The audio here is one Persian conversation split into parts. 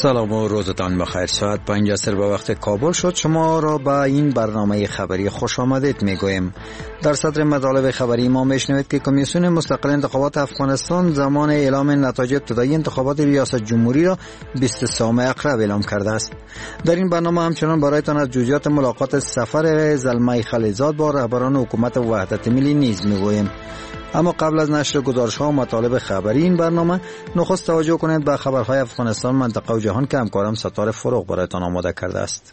سلام و روزتان بخیر. ساعت 5 عصر به وقت کابل شد. شما را به این برنامه خبری خوش آمدید میگویم. در صدر مطالب خبری ما میشنوید که کمیسیون مستقل انتخابات افغانستان زمان اعلام نتایج ابتدایی انتخابات ریاست جمهوری را 23 اکرب اعلام کرده است. در این برنامه همچنان برایتان از جزئیات ملاقات سفر زلمه خلیلزاد با رهبران حکومت وحدت ملی نیز میگویم. اما قبل از نشر گزارش‌ها و مطالب خبری این برنامه، نخست توجه کنید به خبرهای افغانستان، منطقه و جهان که همکارم ستاره فروغ برایتان آماده کرده است.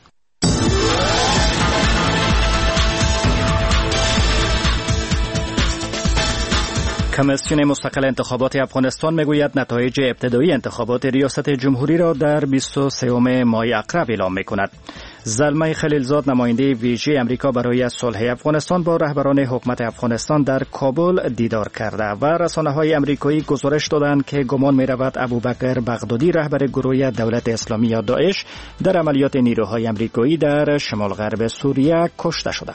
کمیسیون مستقل انتخابات افغانستان میگوید نتایج ابتدایی انتخابات ریاست جمهوری را در 23 ماه اکرب اعلام میکند. زلمه خلیلزاد نماینده ویژه امریکا برای صلح افغانستان با رهبران حکومت افغانستان در کابل دیدار کرده و رسانه‌های امریکایی گزارش دادند که گمان می‌رود ابوبکر بغدادی رهبر گروه دولت اسلامی یا داعش در عملیات نیروهای امریکایی در شمال غرب سوریه کشته شده.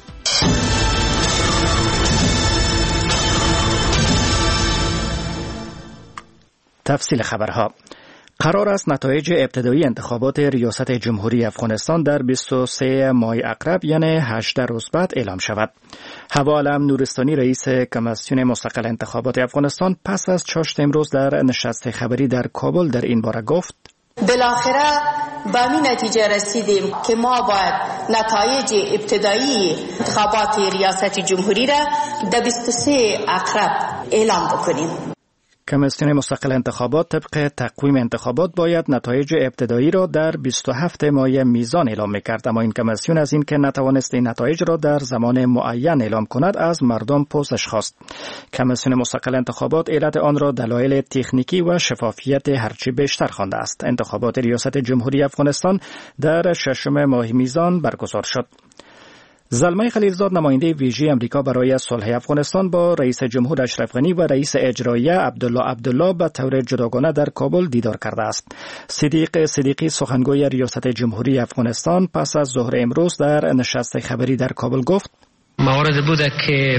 تفصیل خبرها. قرار است نتایج ابتدایی انتخابات ریاست جمهوری افغانستان در 23 ماه اکرب یعنی 18 روز بعد اعلام شود. هوا علم نورستانی رئیس کمیسیون مستقل انتخابات افغانستان پس از چاشت امروز در نشست خبری در کابل در این باره گفت: بالاخره به این نتیجه رسیدیم که ما باید نتایج ابتدایی انتخابات ریاست جمهوری را در 23 اکرب اعلام بکنیم. کمیسیون مستقل انتخابات طبق تقویم انتخابات باید نتایج ابتدایی را در 27 ماه میزان اعلام می‌کرد، اما این کمیسیون از این که نتوانست این نتایج را در زمان معین اعلام کند از مردم پرسش خواست. کمیسیون مستقل انتخابات علت آن را دلایل تکنیکی و شفافیت هرچی بیشتر خوانده است. انتخابات ریاست جمهوری افغانستان در 6 ماه میزان برگزار شد. زلمه خلیلزاد نماینده ویژه امریکا برای صلح افغانستان با رئیس جمهور اشرف غنی و رئیس اجرایی عبدالله به طور جداگانه در کابل دیدار کرده است. صدیقی سخنگوی ریاست جمهوری افغانستان پس از ظهر امروز در نشست خبری در کابل گفت: موارد بوده که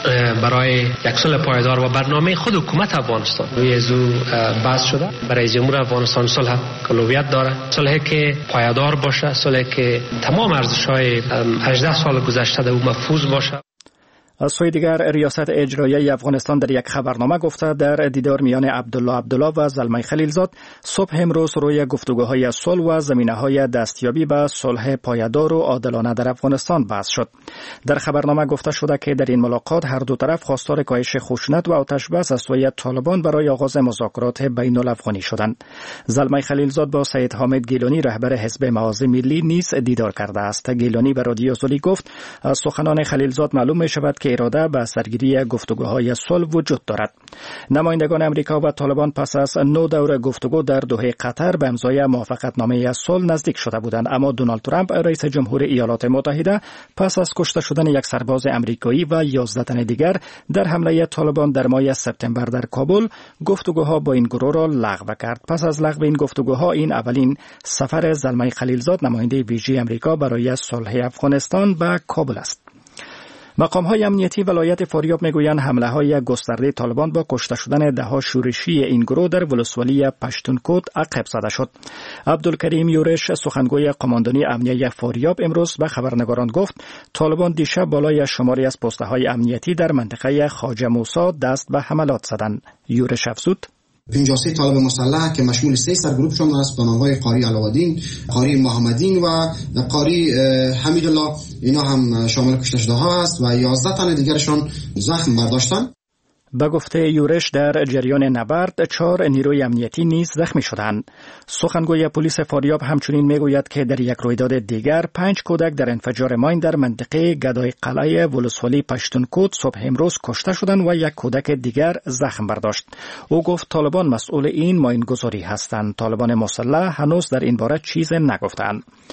برای یک صلح پایدار و برنامه خود حکومت افغانستان روی ازو بحث شده. برای جمهور افغانستان صلح اولویت داره، صلحی که پایدار باشه، صلحی که تمام ارزش‌های 18 سال گذشته در او محفوظ باشه. از سوی دیگر ریاست اجرایی افغانستان در یک خبرنامه گفته در دیدار میان عبدالله و زلمه خلیلزاد صبح امروز روی گفتگوهای صلح و زمینه‌های دستیابی به صلح پایدار و عادلانه در افغانستان بحث شد. در خبرنامه گفته شده که در این ملاقات هر دو طرف خواستار کاهش خشونت و آتش‌بس از سوی طالبان برای آغاز مذاکرات بین الافغانی شدند. زلمه خلیلزاد با سید حامد گیلانی رهبر حزب معاذ ملی نیز دیدار کرده است. گیلانی به رادیو زولی گفت: از سخنان خلیلزاد معلوم می‌شود که اراده به سرگیری گفتگوهای صلح وجود دارد. نمایندگان امریکا و طالبان پس از 9 دور گفتگو در دوحه قطر به امضای موافقتنامه صلح نزدیک شده بودند، اما دونالد ترامپ رئیس جمهور ایالات متحده پس از کشته شدن یک سرباز امریکایی و 11 تن دیگر در حمله طالبان در ماه سپتامبر در کابل گفتگوها با این گروه را لغو کرد. پس از لغو این گفتگوها این اولین سفر زلمه خلیلزاد نماینده ویژه امریکا برای صلح افغانستان به کابل است. مقام‌های امنیتی ولایت فاریاب میگویند حمله‌های گسترده طالبان با کشته شدن ده‌ها شورشی این گروه در ولسوالی پشتونکوت عقب زده شد. عبدالکریم یورش سخنگوی قماندانی امنیتی فاریاب امروز به خبرنگاران گفت: طالبان دیشب بالای شماری از پست‌های امنیتی در منطقه خواجه موسی دست به حملات زدند. یورش افزود: 53 طالب مسلح که مشمول 3 سرگروهشون است به نام‌های قاری علاءالدین، قاری محمدین و قاری حمیدالله، اینا هم شامل کشته شده‌ها است و 11 تن دیگرشون زخم برداشتن. به گفته یورش در جریان نبرد 4 نیروی امنیتی نیز زخمی شدند. سخنگوی پلیس فاریاب همچنین میگوید که در یک رویداد دیگر 5 کودک در انفجار ماین در منطقه گدای قلعه ولسوالی پشتونکوت صبح امروز کشته شدند و یک کودک دیگر زخم برداشت. او گفت طالبان مسئول این ماینگذاری هستند. طالبان مسلح هنوز در این باره چیز نگفتند.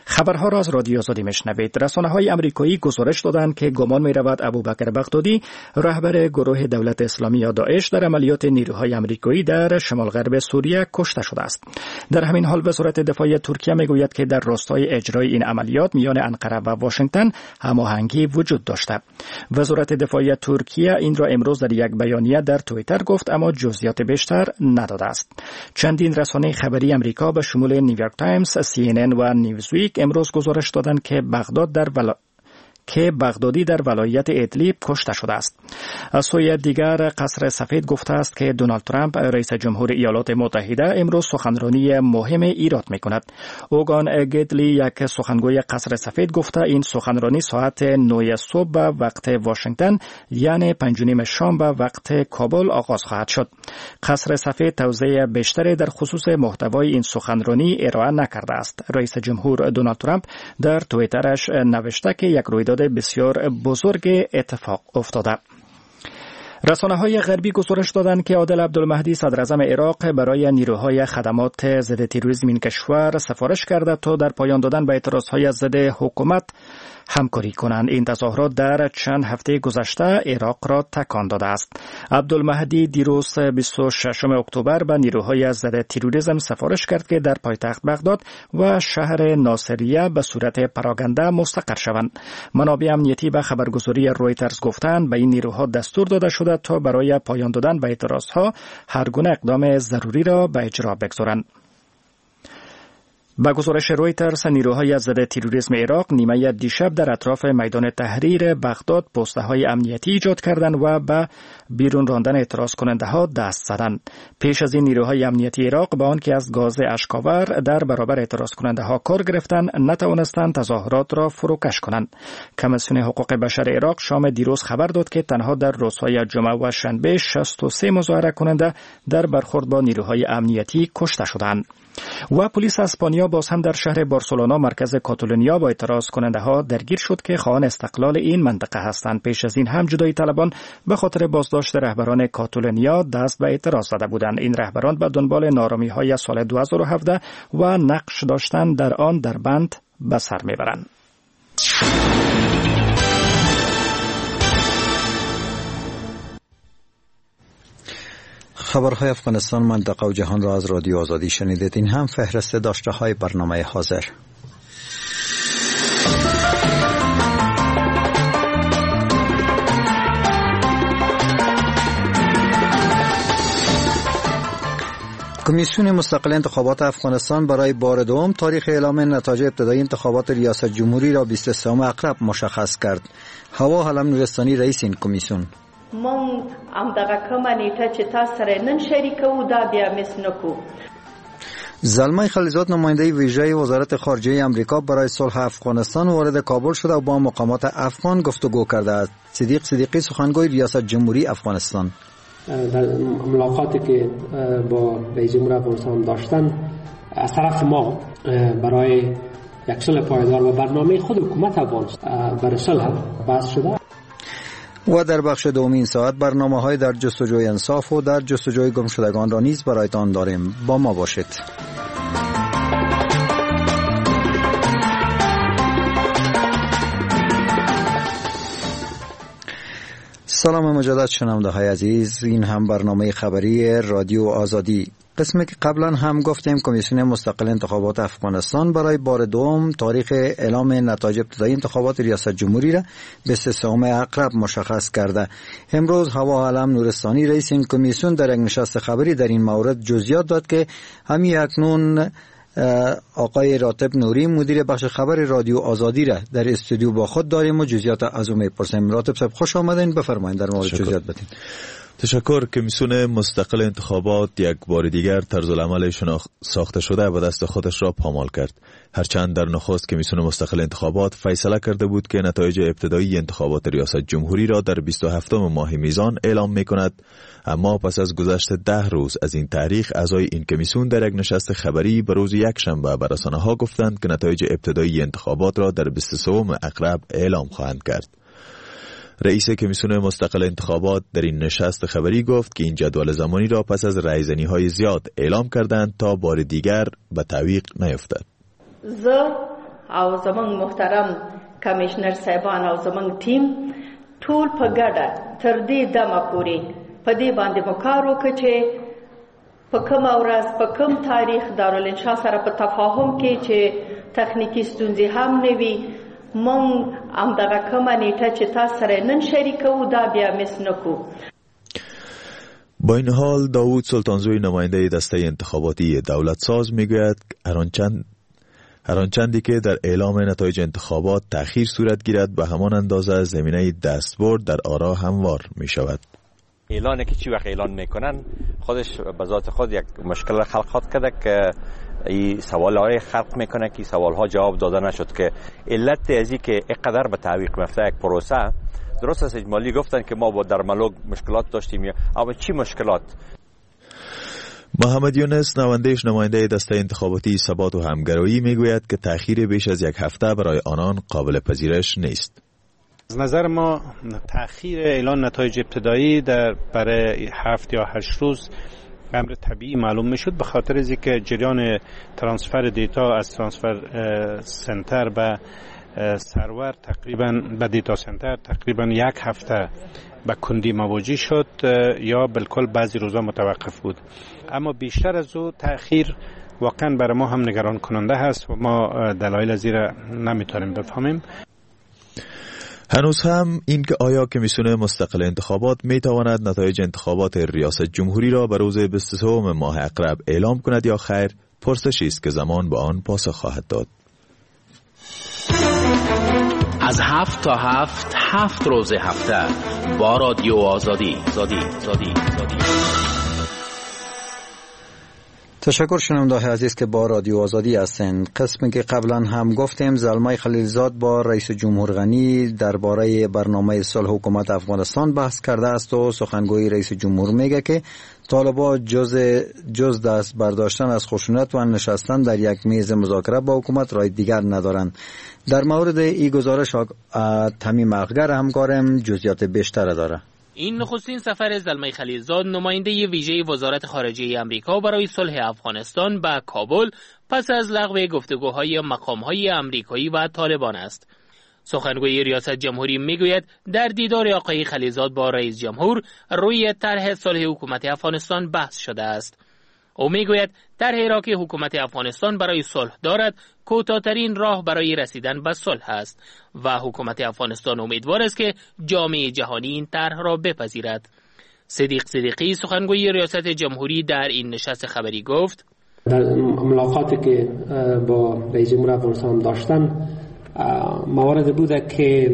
خبرها را از رادیو آزادی میشنوید. رسانه‌های آمریکایی گزارش دادند که گمان می‌رود ابوبکر بغدادی رهبر گروه دولت اسلامی یا داعش در عملیات نیروهای آمریکایی در شمال غرب سوریه کشته شده است. در همین حال وزارت دفاع ترکیه میگوید که در راستای اجرای این عملیات میان انقره و واشنگتن هماهنگی وجود داشته. وزارت دفاع ترکیه این را امروز در یک بیانیه در توییتر گفت، اما جزئیات بیشتر نداده است. چندین رسانه خبری آمریکا به شمول نیویورک تایمز، CNN و نیوزویک امروز گزارش دادند که بغدادی در ولایت ادلیب کشته شده است. از سوی دیگر قصر سفید گفته است که دونالد ترامپ رئیس جمهور ایالات متحده امروز سخنرانی مهم ایراد می‌کند. اوگان گدلی یک سخنگوی قصر سفید گفته این سخنرانی ساعت 9 صبح به وقت واشنگتن یعنی 5:30 شام به وقت کابل آغاز خواهد شد. قصر سفید توضیح بیشتری در خصوص محتوای این سخنرانی ارائه نکرده است. رئیس جمهور دونالد ترامپ در توییترش نوشته که یک رویداد بسیار بزرگ اتفاق افتاده. رسانه‌های غربی گزارش دادند که عادل عبدالمهدی صدراعظم عراق برای نیروهای خدمات ضد تروریسم این کشور سفارش کرده تا در پایان دادن به اعتراضهای ضد حکومت همکاری کنند. این تظاهرات در چند هفته گذشته عراق را تکان داده است. عبدالمهدی دیروز 26 اکتبر به نیروهای ضد تروریسم سفارش کرد که در پایتخت بغداد و شهر ناصریه به صورت پراگنده مستقر شوند. منابع امنیتی به خبرگزاری رویترز گفتند به این نیروها دستور داده شده تا برای پایان دادن به اعتراضها هر گونه اقدام ضروری را به اجرا بگذارند. با گزارش رویترز نیروهای ضد تروریسم عراق نیمه دیشب در اطراف میدان تحریر بغداد پست‌های امنیتی ایجاد کردند و به بیرون راندن اعتراض کننده ها دست زدند. پیش از این نیروهای امنیتی عراق با آنکه از گاز اشک‌آور در برابر اعتراض کننده ها کار گرفتند نتوانستند تظاهرات را فروکش کنند. کمیسیون حقوق بشر عراق شام دیروز خبر داد که تنها در روزهای جمعه و شنبه 63 مظاهره کننده در برخورد با نیروهای امنیتی کشته شدند. و پلیس اسپانیا باز هم در شهر بارسلونا مرکز کاتالونیا با اعتراض کننده ها درگیر شد که خواهان استقلال این منطقه هستند. پیش از این هم جدایی طلبان به خاطر بازداشت رهبران کاتالونیا دست به اعتراض زده بودند. این رهبران به دنبال نارامی های سال 2017 و نقش داشتن در آن در بند به سر میبرند. خبرهای افغانستان، منطقه و جهان را از رادیو آزادی شنیدید. این هم فهرست داشته های برنامه حاضر. کمیسیون مستقل انتخابات افغانستان برای بار دوم تاریخ اعلام نتایج ابتدایی انتخابات ریاست جمهوری را 23 اکتبر مشخص کرد. هوا حلم نورستانی رئیس این کمیسیون: من همدغه کومه نیټه چې تاسو سره نن شریکو دا بیا مس نکو. زلمای خلیلزاد نماینده ویژه وزارت خارجه آمریکا برای صلح افغانستان وارد کابل شده و با مقامات افغان گفتگو کرده است. صدیق صدیقی سخنگوی ریاست جمهوری افغانستان: در ملاقاتی که با رئیس جمهور افغانستان داشتن از طرف ما برای یک صلح پایدار و برنامه خود حکومت افغانستان برای صلح بحث شده. و در بخش دومین ساعت برنامه‌های در جستجوی انصاف و در جستجوی گمشدگان را نیز برایتان داریم. با ما باشید. سلام مجدد شنونده‌های عزیز، این هم برنامه خبری رادیو آزادی. قسمی که قبلا هم گفتیم کمیسیون مستقل انتخابات افغانستان برای بار دوم تاریخ اعلام نتایج ابتدایی انتخابات ریاست جمهوری را 23 اکتبر مشخص کرده. امروز هوا علم نورستانی رئیس این کمیسیون در یک نشست خبری در این مورد جزئیات داد که همین اکنون آقای راتب نوری مدیر بخش خبر رادیو آزادی را در استودیو با خود داریم و جزئیات از او میپرسیم. راتب صاحب خوش آمدین، بفرمایید در مورد جزئیات بدین. تشکر. کمیسیون مستقل انتخابات یک بار دیگر طرز العمل ساخته شده و دست خودش را پامال کرد. هرچند در نخست کمیسیون مستقل انتخابات فیصله کرده بود که نتایج ابتدایی انتخابات ریاست جمهوری را در 27 ماه میزان اعلام میکند، اما پس از گذشت 10 روز از این تاریخ اعضای این کمیسیون در یک نشست خبری به روز یکشنبه به رسانه‌ها گفتند که نتایج ابتدایی انتخابات را در 23 اکتبر اعلام خواهند کرد. رئیس کمیسیون مستقل انتخابات در این نشست خبری گفت که این جدول زمانی را پس از رایزنی‌های زیاد اعلام کردند تا بار دیگر به تعویق نیفتد. زه او زمون محترم کمیشنر صاحبان او زمون تیم ټول په ګډه تر دې دمه پورې په دې باندې مکار وکړو چې په کوم ورځ په کوم تاریخ دارالانشا سره په تفاهم کې چې تخنیکی ستونزې هم نه وي مونږ همدغه کومه نیټه چې تاسو سره نن شریکو دا بیا مس نکو. با این حال داوود سلطانزوی نماینده دسته انتخاباتی دولت ساز میگوید هر آنچندی که در اعلام نتایج انتخابات تأخیر صورت گیرد به همان اندازه زمینه دستبرد در آرا هموار می شود. اعلانی که چی وقت اعلان میکنن خودش به ذات خود یک مشکل خلق کرده که این سوالهای خلق میکنه که سوالها جواب داده نشد که علت ازی که اینقدر به تعویق میفته یک پروسه. درست است اجمالی گفتن که ما با در ملوگ مشکلات داشتیم اما چی مشکلات؟ محمد یونس نماینده دسته انتخاباتی ثبات و همگرایی میگوید که تأخیر بیش از یک هفته برای آنان قابل پذیرش نیست. از نظر ما تأخیر اعلان نتایج ابتدایی برای 7 یا 8 روز امر طبیعی معلوم میشد به خاطر از اینکه جریان ترانسفر دیتا از ترانسفر سنتر به سرور تقریبا به دیتا سنتر تقریبا 1 هفته به کندی مواجه شد یا بالکل بعضی روزا متوقف بود. اما بیشتر از او تأخیر واقعا برای ما هم نگران کننده هست و ما دلایل از این را نمیتونیم بفهمیم. هنوز هم این که آیا کمیسیون مستقل انتخابات میتواند نتایج انتخابات ریاست جمهوری را به روز 23 ماه اقرب اعلام کند یا خیر پرسشی است که زمان به آن پاسخ خواهد داد. از 7 تا 7 روز هفته با رادیو آزادی. تشکر شنونده عزیز که با رادیو آزادی هستند. قسمی که قبلا هم گفتیم زلمای خلیلزاد با رئیس جمهور غنی درباره برنامه صلح حکومت افغانستان بحث کرده است و سخنگوی رئیس جمهور میگه که طالبان جز دست برداشتن از خشونت و نشستن در یک میز مذاکره با حکومت راه دیگر ندارند. در مورد این گزارش تمیم اخگر همکارم جزئیات بیشتر داره. این نخستین سفر زلمای خلیلزاد نماینده ویژه وزارت خارجه آمریکا برای صلح افغانستان به کابل پس از لغو گفتگوهای مقام‌های آمریکایی و طالبان است. سخنگوی ریاست جمهوری میگوید در دیدار آقای خلیلزاد با رئیس جمهور روی طرح صلح حکومت افغانستان بحث شده است. او میگوید طرحی را که حکومت افغانستان برای صلح دارد کوتاه‌ترین راه برای رسیدن به صلح است و حکومت افغانستان امیدوار است که جامعه جهانی این طرح را بپذیرد. صدیق صدیقی سخنگوی ریاست جمهوری در این نشست خبری گفت در ملاقاتی که با رئیس جمهور افغانستان داشتن موارد بوده که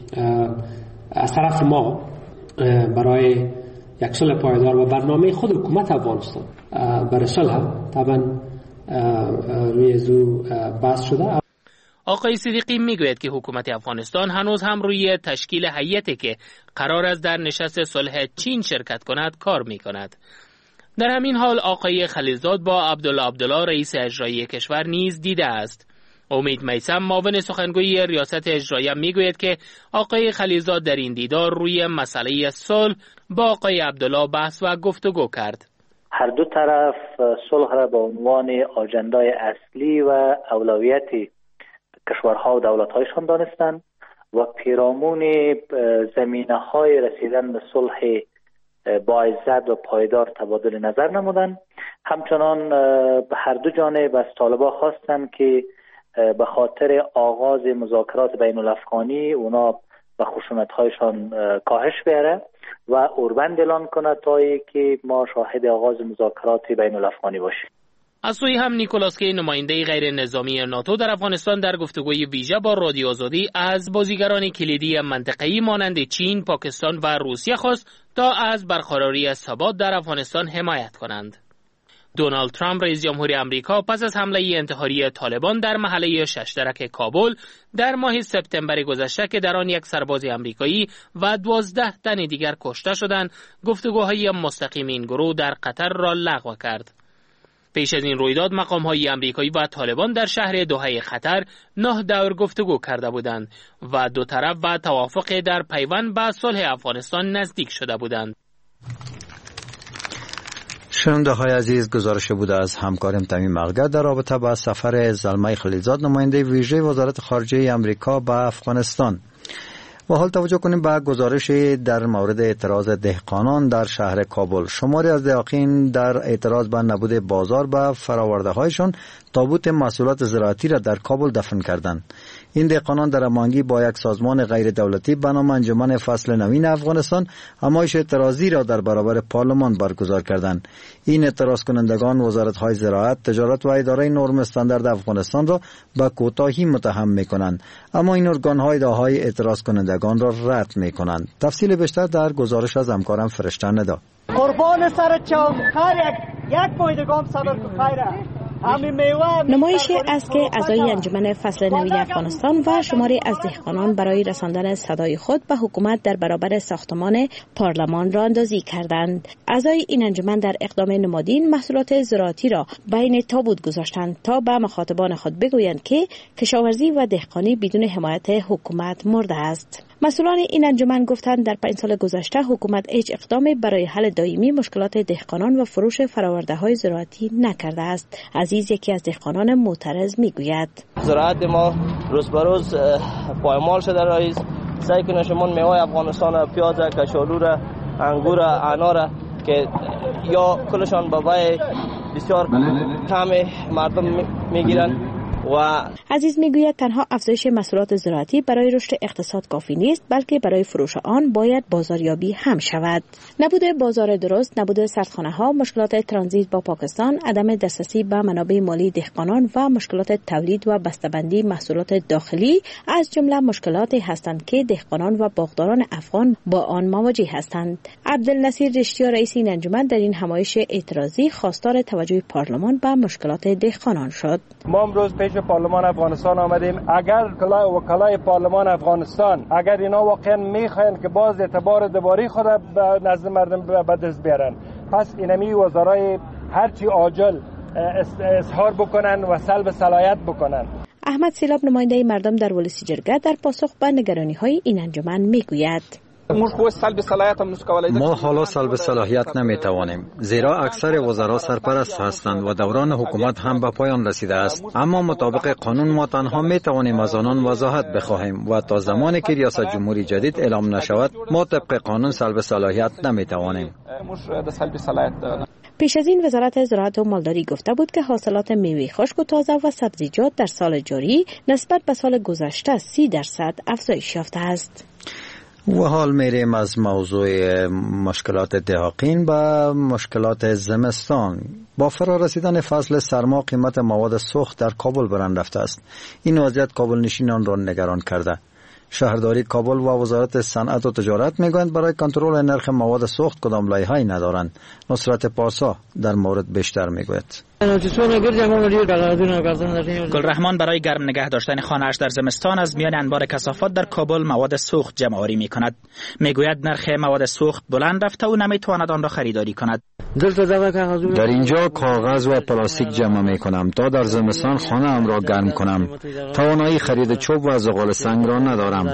از طرف ما برای یک صلح پایدار و برنامه خود حکومت افغانستان برای صلح طبعا روی ازو بحث شده. آقای صدیقی میگوید که حکومت افغانستان هنوز هم روی تشکیل هیئتی که قرار است در نشست صلح چین شرکت کند کار میکند. در همین حال آقای خلیلزاد با عبدالله رئیس اجرایی کشور نیز دیده است. امید میثم معاون سخنگوی ریاست اجرایی میگوید که آقای خلیلزاد در این دیدار روی مسئله صلح با آقای عبدالله بحث و گفتگو کرد. هر دو طرف صلح را به عنوان آجندای اصلی و اولویت کشورها و دولت‌هایشان دانستند و پیرامون زمینه‌های رسیدن به صلح با عزت و پایدار تبادل نظر نمودند. همچنان به هر دو جانب از طالبان خواستند که به خاطر آغاز مذاکرات بین الافغانی اونا و خشونت‌هایشان کاهش بیاره و اوربند اعلان کنه تا که ما شاهد آغاز مذاکرات بین الافغانی باشیم. از سوی هم نیکولاس کی نماینده غیر نظامی ناتو در افغانستان در گفتگوی ویژه با رادیو آزادی از بازیگران کلیدی منطقه‌ای مانند چین، پاکستان و روسیه خواست تا از برقراری ثبات در افغانستان حمایت کنند. دونالد ترامپ رئیس جمهوری آمریکا پس از حمله انتحاری طالبان در محله ششترک کابل در ماه سپتامبر گذشته که در آن یک سرباز آمریکایی و 12 تن دیگر کشته شدند، گفتگوهای مستقیم این گروه در قطر را لغو کرد. پیش از این رویداد مقام‌های آمریکایی و طالبان در شهر دوحه قطر 9 دور گفتگو کرده بودند و دو طرف و توافق در پیوند به صلح افغانستان نزدیک شده بودند. شنونده های عزیز، گزارش بوده از همکارم تمیم اغگر در رابطه با سفر زلمه خلیلزاد نماینده ویژه وزارت خارجه امریکا به افغانستان. و حال توجه کنیم به گزارش در مورد اعتراض دهقانان در شهر کابل. شماری از دهقان در اعتراض به نبود بازار به فراورده هایشان تابوت محصولات زراعتی را در کابل دفن کردند. این دهقانان در هماهنگی با یک سازمان غیر دولتی به نام انجمن فصل نوین افغانستان همایش اعتراضی را در برابر پارلمان برگزار کردند. این اعتراض کنندگان وزارت های زراعت، تجارت و اداره نرم استاندارد افغانستان را به کوتاهی متهم می‌کنند، اما این ارگان های ادعاهای اعتراض کنندگان را رد می‌کنند. تفصیل بیشتر در گزارش از همکارم فرشته ندا. قربان سر چاو خیر یک پایدگام صبر کو خیره. نمایشی است که اعضای انجمن فصل نوین افغانستان و شماری از دهقانان برای رساندن صدای خود به حکومت در برابر ساختمان پارلمان راه اندازی کردند. اعضای این انجمن در اقدام نمادین محصولات زراعتی را بین تابوت گذاشتند تا به مخاطبان خود بگویند که کشاورزی و دهقانی بدون حمایت حکومت مرده است. مسئولان این انجمن گفتند در 5 سال گذشته حکومت هیچ اقدامی برای حل دائمی مشکلات دهقانان و فروش فرآورده‌های زراعتی نکرده است. عزیز یکی از دهقانان معترض میگوید: زراعت ما روز به روز پایمال شده رئیس. سعی کنه شما میوه افغانستان، پیاز، کشالو، انگور، انار که یا کلشان با بای بسیار کم مردم میگیرن. و عزیز میگوید تنها افزایش محصولات زراعتی برای رشد اقتصاد کافی نیست، بلکه برای فروش آن باید بازاریابی هم شود. نبود بازار درست، نبود سردخانه‌ها، مشکلات ترانزیت با پاکستان، عدم دسترسی به منابع مالی دهقانان و مشکلات تولید و بسته‌بندی محصولات داخلی از جمله مشکلاتی هستند که دهقانان و باغداران افغان با آن مواجه هستند. عبدالنصیر رشتیا رئیس این انجمن در این همایش اعتراضی خواستار توجه پارلمان به مشکلات دهقانان شد. ما امروز پارلمان افغانستان آمدیم. اگر وکلای پارلمان افغانستان اگر اینا واقعا میخواین که باز اعتبار دوباره خود به نزد مردم به دست بیارن، پس اینمی وزرای هرچی عاجل اظهار بکنن و سلب صلاحیت بکنن. احمد سیلاب نماینده مردم در ولسی جرگه در پاسخ به نگرانی‌های این انجمن میگوید: ما حالا سلب صلاحیت نمیتوانیم، زیرا اکثر وزرا سرپرست هستند و دوران حکومت هم به پایان رسیده است. اما مطابق قانون ما تنها میتوانیم از آنان وضاحت بخواهیم و تا زمانی که ریاست جمهوری جدید اعلام نشود ما طبق قانون سلب صلاحیت نمیتوانیم. پیش از این وزارت زراعت و مالداری گفته بود که حاصلات میوه خشک و تازه و سبزیجات در سال جاری نسبت به سال گذشته 30% افزایش یافته است. و حال میریم از موضوع مشکلات دهقان به مشکلات زمستان. با فرا رسیدن فصل سرما قیمت مواد سوخت در کابل برند رفته است. این وضعیت کابل نشینان را نگران کرده. شهرداری کابل و وزارت صنعت و تجارت میگویند برای کنترل نرخ مواد سوخت کدام لایحه‌ای ندارند. نصرت پارسا در مورد بیشتر میگوید. گلرحمان برای گرم نگه داشتن خانه‌اش در زمستان از میان انبار کثافات در کابل مواد سوخت جمع آوری می‌کند. میگوید نرخ مواد سوخت بلند رفته و نمی‌تواند آن را خریداری کند. در اینجا کاغذ و پلاستیک جمع می‌کنم تا در زمستان خانه‌ام را گرم کنم. توانایی خرید چوب و زغال سنگ را ندارم.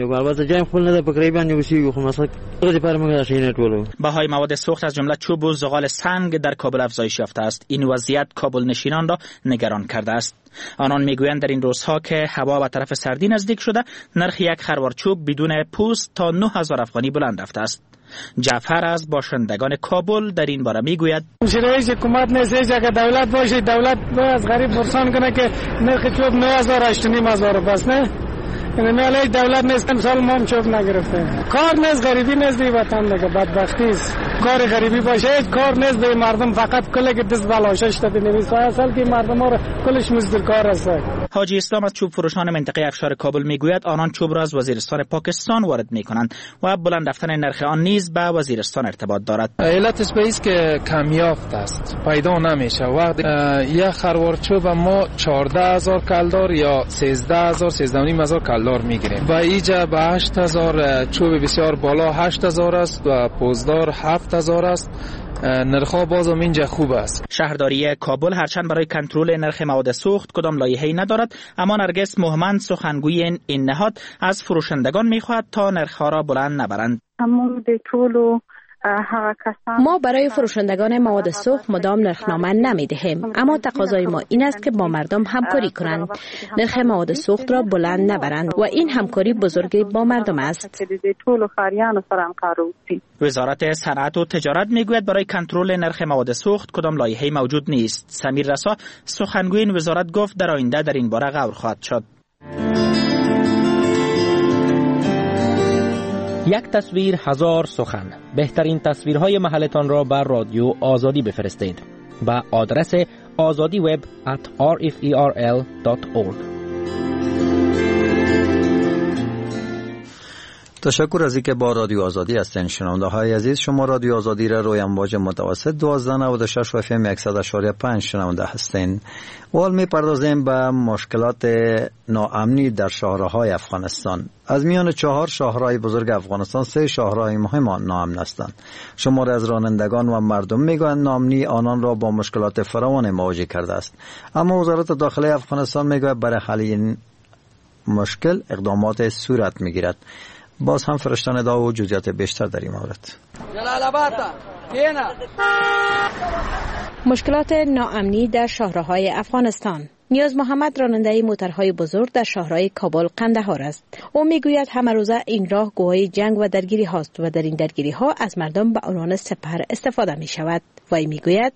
بهای مواد سوخت از جمله چوب و زغال سنگ در کابل افزایش یافته است. این وضعیت کابل نشینان را نگران کرده است. آنان میگویند در این روزها که هوا به طرف سردی نزدیک شده، نرخ یک خروار چوب بدون پوست تا 9000 افغانی بلند رفته است. جعفر از باشندگان کابل در این باره میگوید: رئیس حکومت نیست که دولت باشه، دولت از غریب پرسان کنه که نرخ چوب 9000 8500 بس نه. مالی دولت نیست، امسال ما هم چوب نگرفتیم. کار نیست، غریبی نیست دی وطن دیگه، بدبختی است. کار غریبی باشه هیچ کار نیست به مردم، فقط کلی که دست بلاشش داده نمیشه. اصل که مردم ها کلش مزدور کار است. حاجی اسلام از چوب فروشان منطقه افشار کابل میگوید آنان چوب را از وزیرستان پاکستان وارد میکنند و بلند رفتن نرخ آن نیز به وزیرستان ارتباط دارد. علتش به است که کمیافت است، پیدا نمیشه. وقتی یک خروار چوب ما 14000 کلدار یا 13000 13500 کلدار میگیریم و اینجا به 8000 چوب بسیار بالا 8000 است و پوزدار 7000 است. نرخ‌ها بازم اینجا خوب است. شهرداری کابل هرچند برای کنترل نرخ مواد سوخت کدام لایحه‌ای ندارد، اما نرگس محمد سخنگوی این نهاد از فروشندگان می‌خواهد تا نرخ‌ها را بلند نبرند. همون د ټولو ما برای فروشندگان مواد سوخت مدام نرخنامه نمی‌دهیم، اما تقاضای ما این است که با مردم همکاری کنند، نرخ مواد سوخت را بلند نبرند و این همکاری بزرگی با مردم است. وزارت صنعت و تجارت میگوید برای کنترل نرخ مواد سوخت کدام لایحه‌ای موجود نیست. سمیر رسا سخنگوی این وزارت گفت در آینده در این باره غور خواهد شد. یک تصویر هزار سخن. بهترین تصویرهای محلتان را بر رادیو آزادی بفرستید به آدرس azadiweb@rferl.org. تشکر از اینکه با رادیو آزادی هستین. شنونده های عزیز، شما رادیو آزادی را روی امواج متوسط 1296 و FM 100.5 شنونده هستین. حال میپردازیم به مشکلات ناامنی در شاهراهای افغانستان. از میان 4 شاهرای بزرگ افغانستان 3 شاهرای مهم ناامن هستند. شماری از رانندگان و مردم میگویند ناامنی آنان را با مشکلات فراوان مواجه کرده است. اما وزارت داخلی افغانستان میگوید برای حل این مشکل اقدامات صورت میگیرد. باز هم فرشتان دا و جزئیات بیشتر در این مورد. مشکلات ناامنی در شاهراهای افغانستان. نیاز محمد راننده موترهای بزرگ در شاهرای کابل قندهار است. او میگوید همه روزه این راه گواه جنگ و درگیری هاست و در این درگیری ها از مردم به عنوان سپر استفاده می شود. وی میگوید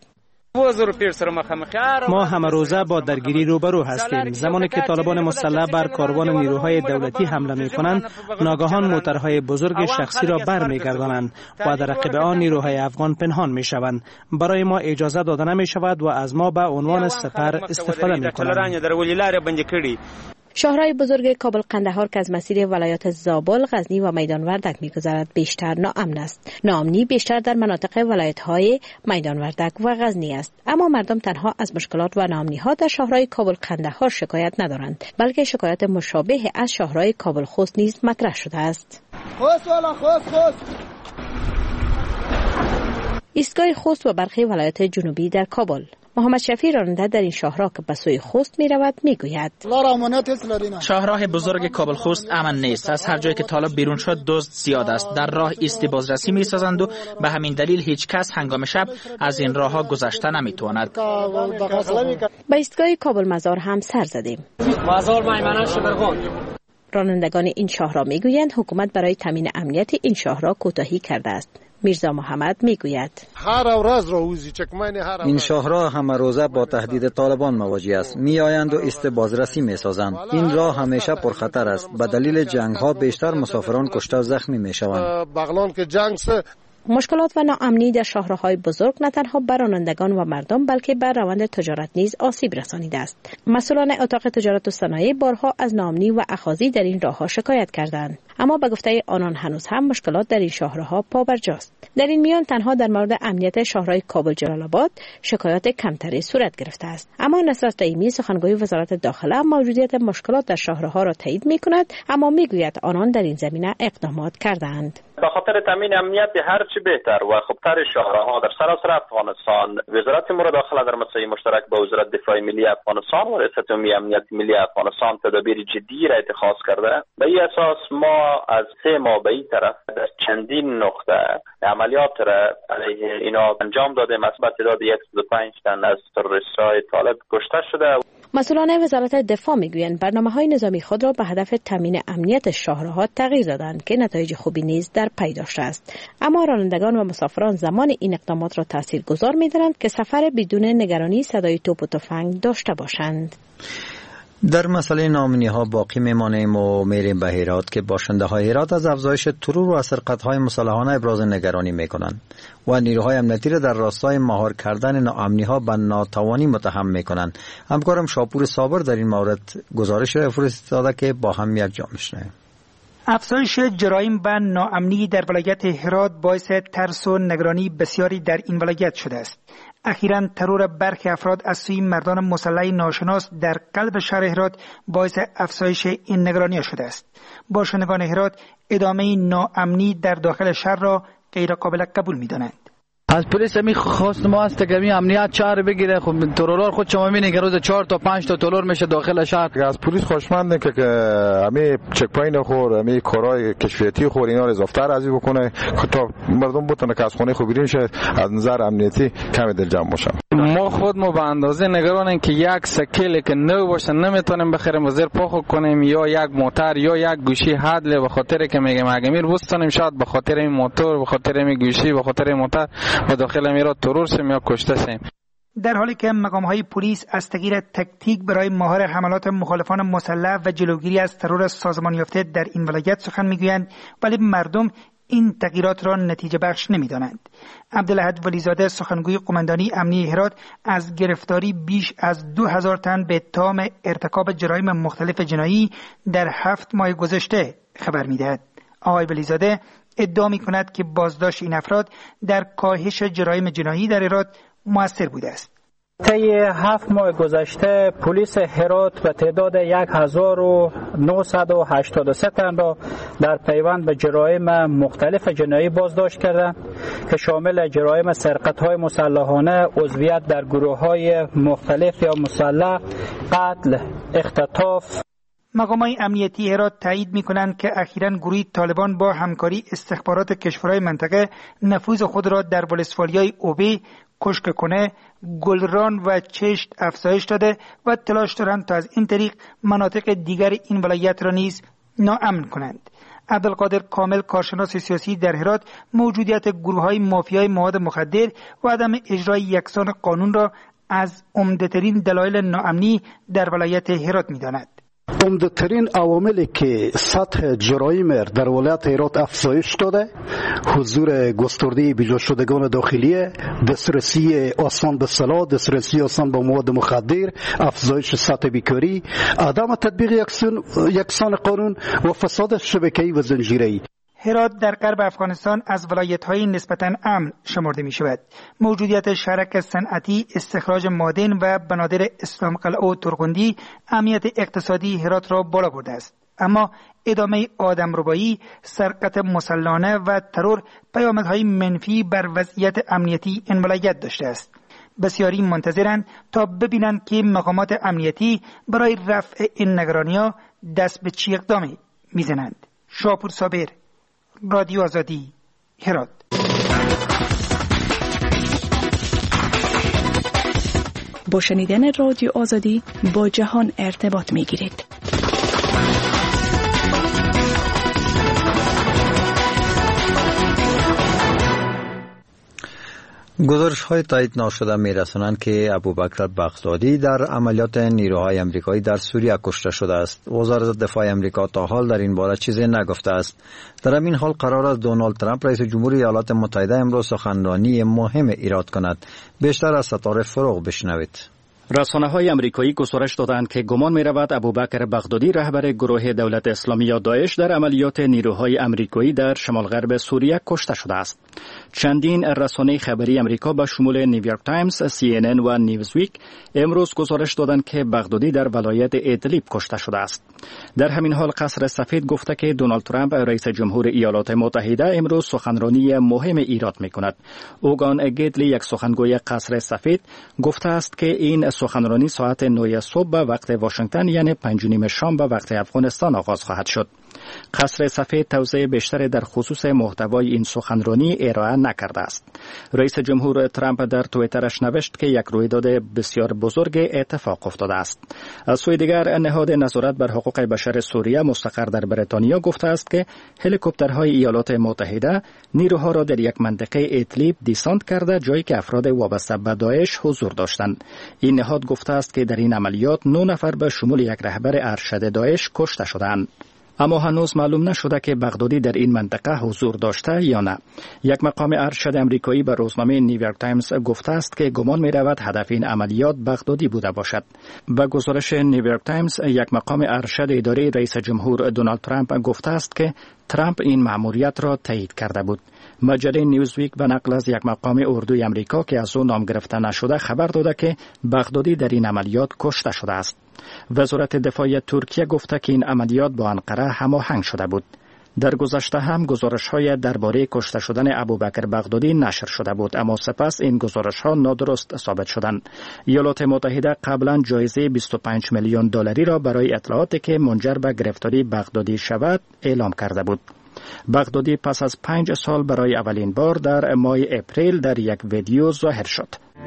ما همه روزه با درگیری روبرو هستیم. زمانی که طالبان مسلح بر کاروان نیروهای دولتی حمله می کنند، ناگهان موترهای بزرگ شخصی را برمیگردانند و در عقب آن نیروهای افغان پنهان می شوند. برای ما اجازه داده نمی شود و از ما به عنوان سپر استفاده می کنند. شاهرای بزرگ کابل قندهار که از مسیر ولایات زابل، غزنی و میدان وردک می‌گذرد بیشتر ناامن است. ناامنی بیشتر در مناطق ولایت‌های میدان وردک و غزنی است. اما مردم تنها از مشکلات و ناامنی‌ها در شاهرای کابل قندهار شکایت ندارند، بلکه شکایت مشابه از شاهرای کابل خوست نیز مطرح شده است. ایستگاه خوست و برخی ولایات جنوبی در کابل. محمد شفیع راننده در این شاهراه که به سوی خوست می رود می گوید شاهراه بزرگ کابل خوست امن نیست. از هر جایی که طالب بیرون شد دزد زیاد است. در راه ایستی بازرسی می سازند و به همین دلیل هیچ کس هنگام شب از این راه ها گذشته نمی تواند. به ایستگاه کابل مزار هم سر زدیم. مزار میمنه شبرغان. رانندگان این شاهراه می گویند حکومت برای تامین امنیت این شاهراه کوتاهی کرده است. میرزا محمد میگوید این شاهراه همه روزه با تهدید طالبان مواجه است. میآیند و ایست بازرسی میسازند. این راه همیشه پرخطر است. به دلیل جنگ ها بیشتر مسافران کشته و زخمی میشوند. مشکلات و ناامنی در شاهراهای بزرگ نه تنها بر رانندگان و مردم بلکه بر روند تجارت نیز آسیب رسانیده است. مسئولان اتاق تجارت و صنایع بارها از ناامنی و اخاذی در این راهها شکایت کردند، اما به گفته آنان هنوز هم مشکلات در این شاهراها پابرجاست. در این میان تنها در مورد امنیت شاهرای کابل جلال آباد شکایات کمتری صورت گرفته است. اما نصرت رحیمی سخنگوی وزارت داخله موجودیت مشکلات در شاهراها را تایید می‌کند، اما میگوید آنان در این زمینه اقدامات کردند. به خاطر تامین امنیت هر چی بهتر و خوبتر شاهراها در سراسر افغانستان، وزارت امور داخله در مساعی مشترک با وزارت دفاع ملی افغانستان و ریاست عمومی امنیت ملی افغانستان تدابیر جدی را اتخاذ کرده. به این اساس ما از 3 ماه به این طرف در چندین نقطه عملیات را علیه اینا انجام دادیم. از تعداد 105 تن از تروریست‌های طالب کشته شده. مسئولان وزارت دفاع میگویند برنامه‌های نظامی خود را به هدف تامین امنیت شاهراها تغییر دادند که نتایج خوبی نیز در پی داشته است. اما رانندگان و مسافران زمان این اقدامات را تاثیرگذار می‌دانند که سفر بدون نگرانی صدای توپ و تفنگ داشته باشند. در مسئله ناامنی ها باقی میمانیم و میریم به هرات که باشنده های هرات از افزایش ترور و سرقت های مسلحانه ابراز نگرانی میکنند و نیروهای امنیتی را در راستای مهار کردن ناامنی ها به ناتوانی متهم میکنند. همکارم شاپور صابر در این مورد گزارش را فرستاده که با هم یک جا میشنویم. افزایش جرایم و ناامنی در ولایت هرات باعث ترس و نگرانی بسیاری در این ولایت شده است. اخیراً ترور برخی افراد از سوی مردان مسلح ناشناس در قلب شهر هرات باعث افزایش این نگرانی شده است. باشندگان هرات ادامه ناامنی در داخل شهر را غیر قابل قبول می‌دانند. از پلیس می خواست ما است که می امنیت شهر بگیره. خب ترورار خود شما میبینید که روز 4 تا 5 تا ترور میشه داخل شهر. از پلیس خوشمنده که همین چک پوینت خور، همین کارهای کشفیاتی خور اینا رو اضافه‌تر ازی بکنه تا مردم بتونه که از خونه خوب بیرون شه، از نظر امنیتی کم دلجمع باشن. ما خودمون به اندازه نگرانیم که یک سکیلی که نو باشه نمیتونیم بخریم و زیر پا کنیم، یا یک موتور یا یک گوشی هدل، به خاطر که میگیم اگه میر بستانیم شاید به خاطر این موتور، به خاطر این گوشی، به خاطر این موتور و داخل میرا ترور شیم یا کشته شیم. در حالی که مقام‌های پلیس از تغییر تکتیک برای مهار حملات مخالفان مسلح و جلوگیری از ترور سازمان یافته در این ولایت سخن میگویند، ولی مردم این تغییرات را نتیجه بخش نمی‌دانند. عبدالاحد ولیزاده سخنگوی قماندانی امنیتی هرات از گرفتاری بیش از 2000 تن به اتهام ارتکاب جرایم مختلف جنایی در 7 ماه گذشته خبر می‌دهد. آقای ولیزاده ادعا می‌کند که بازداشت این افراد در کاهش جرایم جنایی در هرات مؤثر بوده است. طی 7 ماه گذشته پلیس هرات به تعداد 1983 تن را در پیوند به جرایم مختلف جنایی بازداشت کردند که شامل جرایم سرقت‌های مسلحانه، عضویت در گروه‌های مختلف یا مسلح، قتل، اختطاف. مقامات امنیتی هرات تایید می‌کنند که اخیراً گروه طالبان با همکاری استخبارات کشورهای منطقه نفوذ خود را در ولسوالی‌های اوبی، کشککنه، گلران و چشت افزایش داده و تلاش دارند تا از این طریق مناطق دیگر این ولایت را نیز ناامن کنند. عبدالقادر کامل، کارشناس سیاسی در هرات، موجودیت گروه‌های مافیای مواد مخدر و عدم اجرای یکسان قانون را از عمده‌ترین دلایل ناامنی در ولایت هرات می‌داند. عمده‌ترین عواملی که سطح جرایم در ولایت هرات افزایش داده، حضور گسترده بیجا شدگان داخلی، دسترسی آسان به سلاح، دسترسی آسان به مواد مخدر، افزایش سطح بیکاری، عدم تطبیق یکسان قانون و فساد شبکه‌ای و زنجیره‌ای. هرات در غرب افغانستان از ولایت‌های نسبتاً امن شمرده می‌شود. موجودیت شرک صنعتی، استخراج معادن و بنادر اسلام قلعه و ترغندی امنیت اقتصادی هرات را بالا برده است. اما ادامه آدمربایی، سرقت مسلحانه و ترور پیامدهای منفی بر وضعیت امنیتی این ولایت داشته است. بسیاری منتظرند تا ببینند که مقامات امنیتی برای رفع این نگرانی‌ها دست به چه اقدامی می‌زنند. شاپور صابر، رادیو آزادی، هرات. با شنیدن رادیو آزادی با جهان ارتباط می‌گیرید. گزارش‌های تایید ناشده می‌رسانند که ابوبکر بغدادی در عملیات نیروهای آمریکایی در سوریه کشته شده است. وزارت دفاع آمریکا تا حال در این باره چیزی نگفته است. در همین حال قرار است دونالد ترامپ رئیس جمهور ایالات متحده امروز سخنرانی مهم ایراد کند. بیشتر از ستاره فروغ بشنوید. رسانه‌های آمریکایی گزارش دادند که گمان می‌رود ابوبکر بغدادی رهبر گروه دولت اسلامی یا داعش در عملیات نیروهای آمریکایی در شمال غرب سوریه کشته شده است. چندین رسانه خبری آمریکا به شمول نیویورک تایمز، CNN و نیوزویک امروز گزارش دادند که بغدادی در ولایت ادلیب کشته شده است. در همین حال قصر سفید گفته که دونالد ترامپ رئیس جمهور ایالات متحده امروز سخنرانی مهم ایراد می‌کند. اوگان گیدلی، یک سخنگوی قصر سفید، گفته است که این سخنرانی ساعت 9 صبح به وقت واشنگتن یعنی 5:30 شام به وقت افغانستان آغاز خواهد شد. قصر سفید توضیح بیشتری در خصوص محتوای این سخنرانی ارائه نکرده است. رئیس جمهور ترامپ در توییترش نوشت که یک رویداد بسیار بزرگ اتفاق افتاده است. از سوی دیگر نهاد نظارت بر حقوق بشر سوریه مستقر در بریتانیا گفته است که هلیکوپترهای ایالات متحده نیروها را در یک منطقه ادلیب دیسانت کرده، جایی که افراد وابسته به داعش حضور داشتند. این نهاد گفته است که در این عملیات 9 نفر به شمول یک رهبر ارشد داعش کشته شدند. اما هنوز معلوم نشده که بغدادی در این منطقه حضور داشته یا نه. یک مقام ارشد امریکایی به روزنامه نیویورک تایمز گفته است که گمان می رود هدف این عملیات بغدادی بوده باشد. به گزارش نیویورک تایمز، یک مقام ارشد اداره رئیس جمهور دونالد ترامپ گفته است که ترامپ این مأموریت را تایید کرده بود. مجله نیوزویک به نقل از یک مقام اردوی امریکا که از او نام گرفته نشده خبر داده که بغدادی در این عملیات کشته شده است. وزارت دفاع ترکیه گفته که این عملیات با انقره هماهنگ شده بود. در گذشته هم گزارش‌های درباره کشته شدن ابوبکر بغدادی نشر شده بود، اما سپس این گزارش‌ها نادرست ثابت شدند. ایالات متحده قبلا جایزه 25 میلیون دلاری را برای اطلاعاتی که منجر به گرفتاری بغدادی شود اعلام کرده بود. بغدادی پس از 5 سال برای اولین بار در ماه اپریل در یک ویدیو ظاهر شد.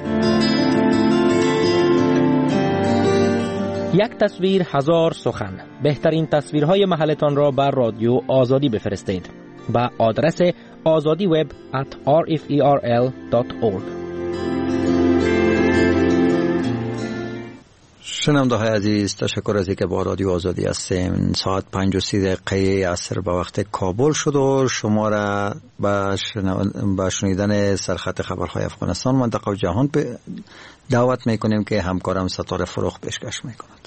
یک تصویر هزار سخن. بهترین تصویرهای محلتان را بر رادیو آزادی بفرستید با آدرس azadiweb@rferl.org. شنونده های عزیز، تشکر از اینکه با رادیو آزادی هستیم. ساعت 5:30 عصر به وقت کابل شد و شما را به شنیدن سرخط خبرهای افغانستان، منطقه و جهان دعوت میکنیم که همکارم ستاره فروخ پیشکش میکند.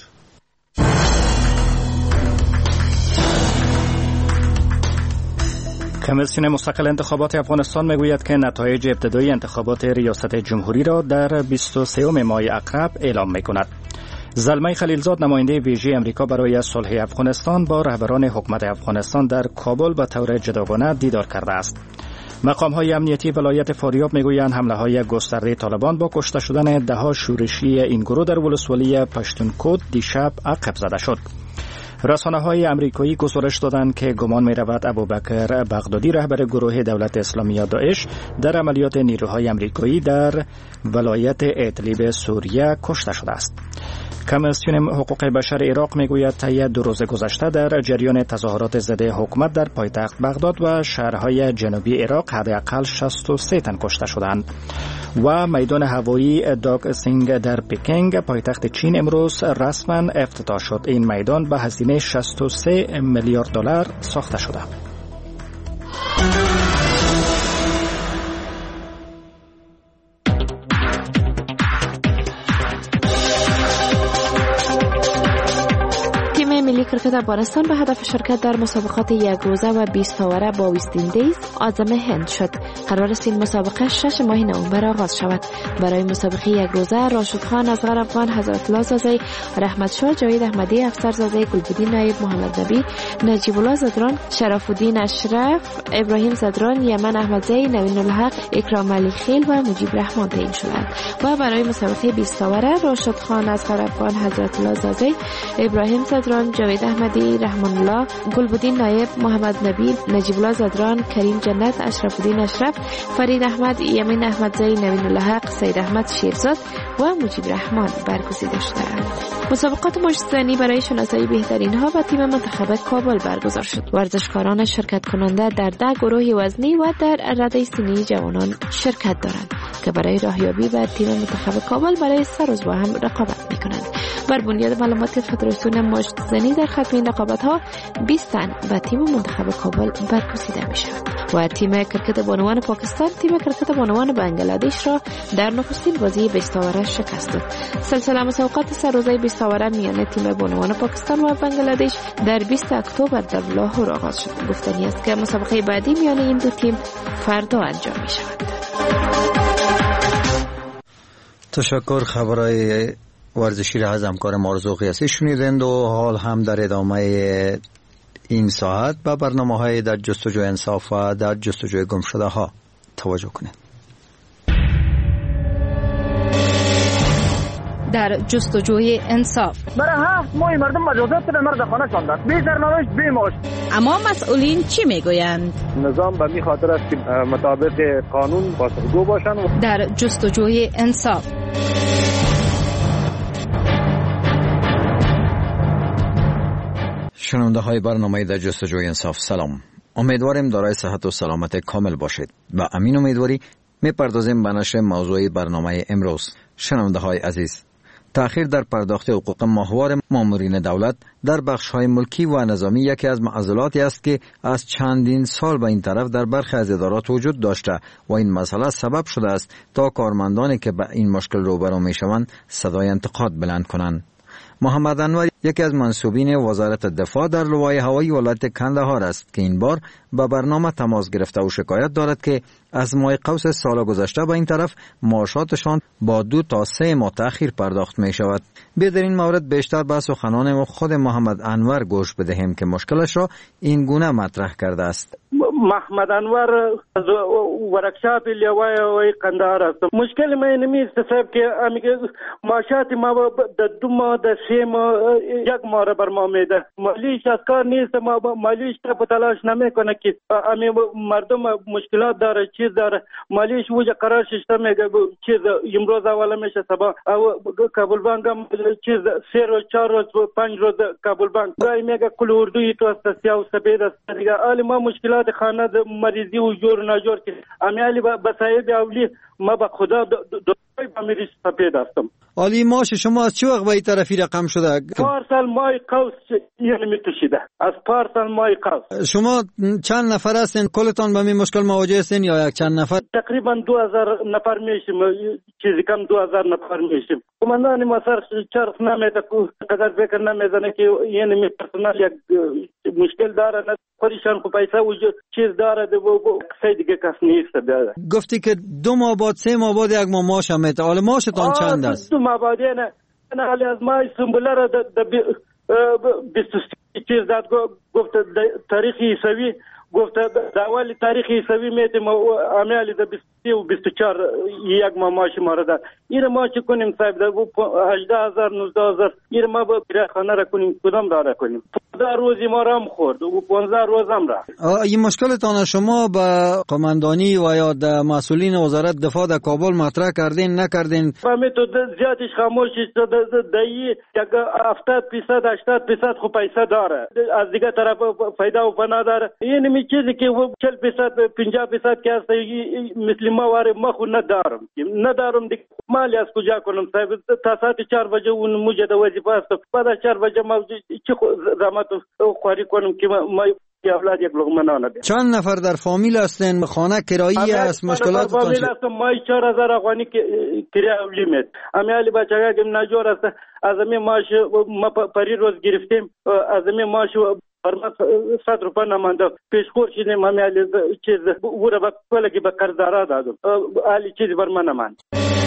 کمیسیون مستقل انتخابات افغانستان میگوید که نتایج ابتدایی انتخابات ریاست جمهوری را در 23 ماه عقرب اعلام میکند. زلمه خلیلزاد، نماینده ویژه امریکا برای صلح افغانستان، با رهبران حکومت افغانستان در کابل به طور جداگانه دیدار کرده است. مقام‌های امنیتی ولایت فاریاب میگویند حمله‌های گسترده طالبان با کشته شدن ده‌ها شورشی این گروه در ولسوالی پشتونکوت دیشب عقب زده شد. رسانه‌های آمریکایی گزارش دادند که گمان می‌رود ابوبکر بغدادی، رهبر گروه دولت اسلامی داعش، در عملیات نیروهای آمریکایی در ولایت ادلیب سوریه کشته شده است. کمیسیون حقوق بشر عراق میگوید طی 2 روز گذشته در جریان تظاهرات ضد حکومت در پایتخت بغداد و شهرهای جنوبی عراق حداقل 63 تن کشته شدند. و میدان هوایی داگ سینگ در پکینگ پایتخت چین امروز رسما افتتاح شد. این میدان به هزینه 63 میلیارد دلار ساخته شده. ملی کرکت افغانستان به هدف شرکت در مسابقات یک روزه و 20 فوره با وست اندیز عازم هند شد. قرار است این مسابقه 6 ماه نوامبر آغاز شود. برای مسابقه یک روزه راشد خان، اصغر افغان، حضرت الله زاده، رحمت شاه، جاوید احمدی، افسر زاده، گلبدین نایب، محمد نبی، نجیب الله زدران، شرف الدین اشرف، ابراهیم زدران، یمن احمدزی، نوین الحق، اکرام علی خیل و مجیب رحمان تعیین شدند. و برای مسابقه 20 فوره راشد خان، اصغر افغان، حضرت الله زاده، ابراهیم زدران، جاوید احمدی، رحمان الله، گلبدین نایب، محمد نبی، نجیب الله زدران، کریم جنت، اشرف الدین اشرف، فرید احمد، یمین احمدزی، نوین الحق، سید احمد شیرزاد و مجیب رحمان برگزیده شدند. مسابقات مشتزنی برای شناسایی بهترین ها و تیم منتخب کابل برگزار شد. ورزشکاران شرکت کننده در 10 گروه وزنی و در رده سنی جوانان شرکت دارند که برای راهیابی به تیم منتخب کابل برای سر و با هم رقابت می‌کنند. بر بنیاد معلومات فدراسیون مشتزنی در ختم این رقابت‌ها 20 تن به تیم منتخب کابل برگزیده می‌شود. و تیم کرکت بانوان پاکستان تیم کرکت بانوان بنگلادش را در نخستین بازی 20 اوره شکست داد. سلسله مسابقات سرروزه 20 اوره میان تیم بانوان پاکستان و بنگلادش در 20 اکتبر در لاهور آغاز شد. گفتنی است که مسابقه بعدی میان این دو تیم فردا انجام می‌شود. تشکر. خبرای ورزشی را از همکار مارزو قیاسی شنیدند و حال هم در ادامه این ساعت به برنامه‌های در جستجوی انصاف و در جستجوی گمشده ها توجه کنید. در جستجوی انصاف برای 7 ماه مردم مجازات به مرد خانه شاندند، بی سرنوشت بی معاش. اما مسئولین چی میگویند؟ نظام به می خاطر است که مطابق قانون پاسخگو باشند. در جستجوی انصاف شنونده های برنامه در جستجوی انصاف، سلام. امیدواریم دارای صحت و سلامت کامل باشید. با امین امیدواری میپردازیم به نشر موضوع برنامه امروز. شنونده های عزیز، تأخیر در پرداخت حقوق ماهوار مامورین دولت در بخش های ملکی و نظامی یکی از معضلاتی است که از چندین سال به این طرف در برخی از ادارات وجود داشته و این مسئله سبب شده است تا کارمندانی که به این مشکل روبرو میشوند صدای انتقاد بلند کنند. محمد انور، یکی از منصوبین وزارت دفاع در لوای هوایی ولایت کندهار است که این بار به برنامه تماس گرفته و شکایت دارد که از ماه قوس سال گذشته به این طرف معاشاتشان با 2 تا 3 ماه تأخیر پرداخت می شود. بیا در این مورد بیشتر به سخنان خود محمد انور گوش بدهیم که مشکلش را این گونه مطرح کرده است. محمد انور از ورکشاپ لوای قندهار است. مشکل ما اینمی است صاحب که معاشات ما در 2 ماه در 3 ماه 1 ماه را بر ما میده. مالیش از کار نیست، ما مالیش تا تلاش نمیکنه که مردم مشکلات داره، چیز داره، مالیش وجه قرار ششته میگه چیز امروز اول میشه صبح کابل بانک هم چیز 3 روز 4 روز 5 روز کابل بانک گاهی میگه کل اردوی تو است سیاه و سفید است دیگه. حالی ما مشکلات خانه مریضی و جور ناجور که امیالی به صاحب اولی ما به خدا دوی با مریض سفید هستم. حالی ماش شما از چه وقت به این طرفی رقم شده؟ پارسال ماه قوس یعنی میتوشیده از پارسال ماه قوس. شما چند نفر هستین کلتان به این مشکل مواجه هستین یا یک چند نفر؟ تقریبا 2000 نفر میشیم، چیزی کم 2000 نفر میشیم. کماندان ما سر چرخ نمیده قدر فکر نمیزنه که یعنی می پرسنل یک مشکل داره، خودشان خو پیسه و چیز داره و کسی دیگه کس نیست. گفتی که 2 ماه بعد 3 ماه بعد 1 ماه ماش هم میده. حالا ماشتان چند است؟ 2 ماه بعد نه حالی از ماه سنبوله را 23 چیز داد گفت تاریخ عیسوی گفت داولی تاریخ عیسوی میتیم امیالی در 23 و 24 1 ماه ماش ما را داد. این ما چی کنیم صاحب؟ 18000 19000 این ما با خانه را کنیم کدام را کنیم؟ 15 روزی ما را هم خورد و 15 روز هم را. این مشکلتان شما به قماندانی و یا د مسئولین وزارت دفاع در کابل مطرح کردین نکردین؟ فهمی تو زیادش خاموشی دایی 70% 80% خو پیسه داره، از دیگه طرف فایده و فنا داره. این می چیزی که 40% 50% که هست مثل ما واره ما خو ندارم دیگه مالی از کجا کنم صاحب؟ تا ساعت 4 بجه اون موجه در وظیفه است، بعد از 4 بجه ما چی زحمت خواری کنم که ما اولاد یک لقمه نان بده. چند نفر در فامیل هستن؟ خانه کرایی است؟ مشکلاتتان فامیل است؟ ما 4000 افغانی کرایه میاد. امیالی بچه‌ها که ناجور است از می ماش ما پری روز گرفتیم، از می ماش فرما 100 روپیه نمانده پیش خور شدیم. امیالی چیز بوره با کلگی به قرضدارا دادم، حالی چیزی بر من نماند.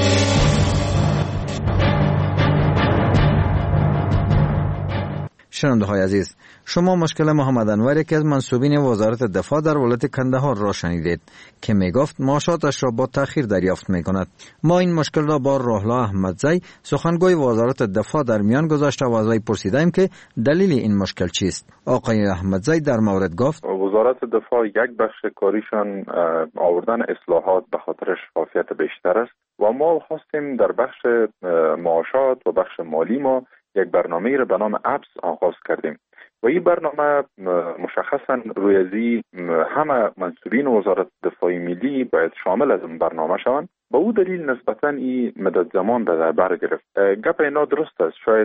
شنونده های عزیز، شما مشکل محمد انور یکی از منصوبین وزارت دفاع در ولایت کندهار را شنیدید که می گفت معاشاتش را با تأخیر دریافت می کند. ما این مشکل را با روحلا احمدزی سخنگوی وزارت دفاع در میان گذاشته و از وی پرسیدیم که دلیل این مشکل چیست. آقای احمدزی در مورد گفت وزارت دفاع یک بخش کاریشان آوردن اصلاحات به خاطر شفافیت بیشتر است و ما خواستیم در بخش معاشات و بخش مالی ما یک برنامه را به نام ابس آغاز کردیم و این برنامه مشخصا رویزی همه منصوبین وزارت دفاع ملی باید شامل از این برنامه شوند. با او دلیل نسبتا این مدت زمان را در بر گرفت. گپ اینا درست است، شاید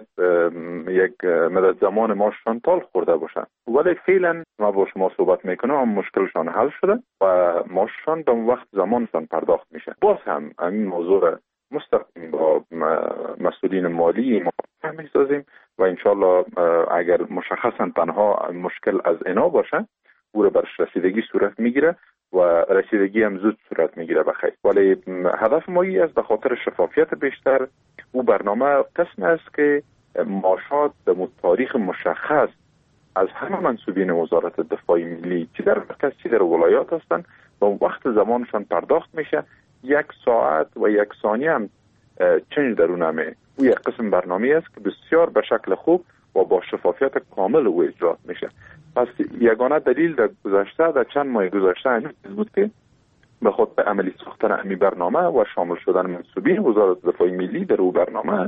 یک مدت زمان ماشان طال خورده باشه، ولی فعلا ما با شما صحبت میکنم هم مشکلشان حل شده و ماشان به وقت زمانشان پرداخت میشه. باز هم این موضوع را مستقیم با مسئولین مالی ما میسازیم و انشالله اگر مشخصا تنها مشکل از اینا باشه او را برش رسیدگی صورت میگیره و رسیدگی هم زود صورت میگیره بخیر. ولی هدف ما این است به خاطر شفافیت بیشتر او برنامه قسم است که معاشات در تاریخ مشخص از همه منصوبین وزارت دفاع ملی چی در مرکز چی در ولایات هستند و وقت زمانشان پرداخت میشه. 1 ساعت و 1 ثانیه هم چنج در اونمه. او یک قسم برنامه است که بسیار به شکل خوب و با شفافیت کامل او اجرا میشه. پس یگانه دلیل در گذشته در چند ماه گذشته همین بود که به خود به عملی ساختن امی برنامه و شامل شدن منصوبین وزارت دفاع ملی در او برنامه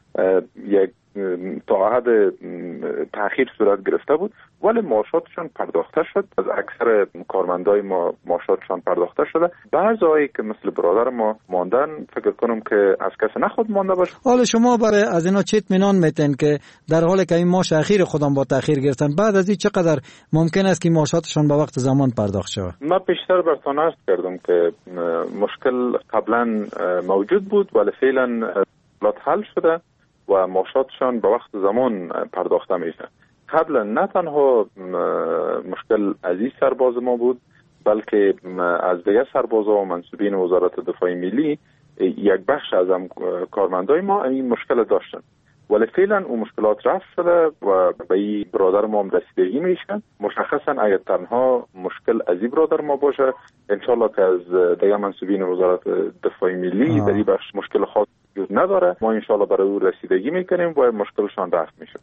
یک تا حد تأخیر صورت گرفته بود، ولی معاشاتشان پرداخته شد. از اکثر کارمندای ما معاشاتشان پرداخته شده. بعضایی که مثل برادر ما ماندن فکر کنم که از کسی نخود مانده باشه. حالا شما برای از اینا چه اطمینان میتین که در حالی که این معاش اخیر خودم با تأخیر گرفتن بعد از این چقدر ممکن است که معاشاتشان به وقت زمان پرداخت شود؟ ما پیشتر براتون عرض کردم که مشکل قبلا موجود بود ولی فعلا حل شده و و معاشاتشان به وقت زمان پرداخته میشه. قبلا نه تنها مشکل از این سرباز ما بود، بلکه از دیگر سربازا و منصوبین وزارت دفاع ملی یک بخش از کارمندای ما این مشکل داشتن، ولی فعلا اون مشکلات رفع شده و به این برادر ما هم رسیدگی میشن. مشخصا اگر تنها مشکل از این برادر ما باشه، انشالله که از دیگر منصوبین وزارت دفاع ملی در این بخش مشکل خاص وجود نداره. ما انشالله برای او رسیدگی میکنیم و مشکلشان رفع میشه.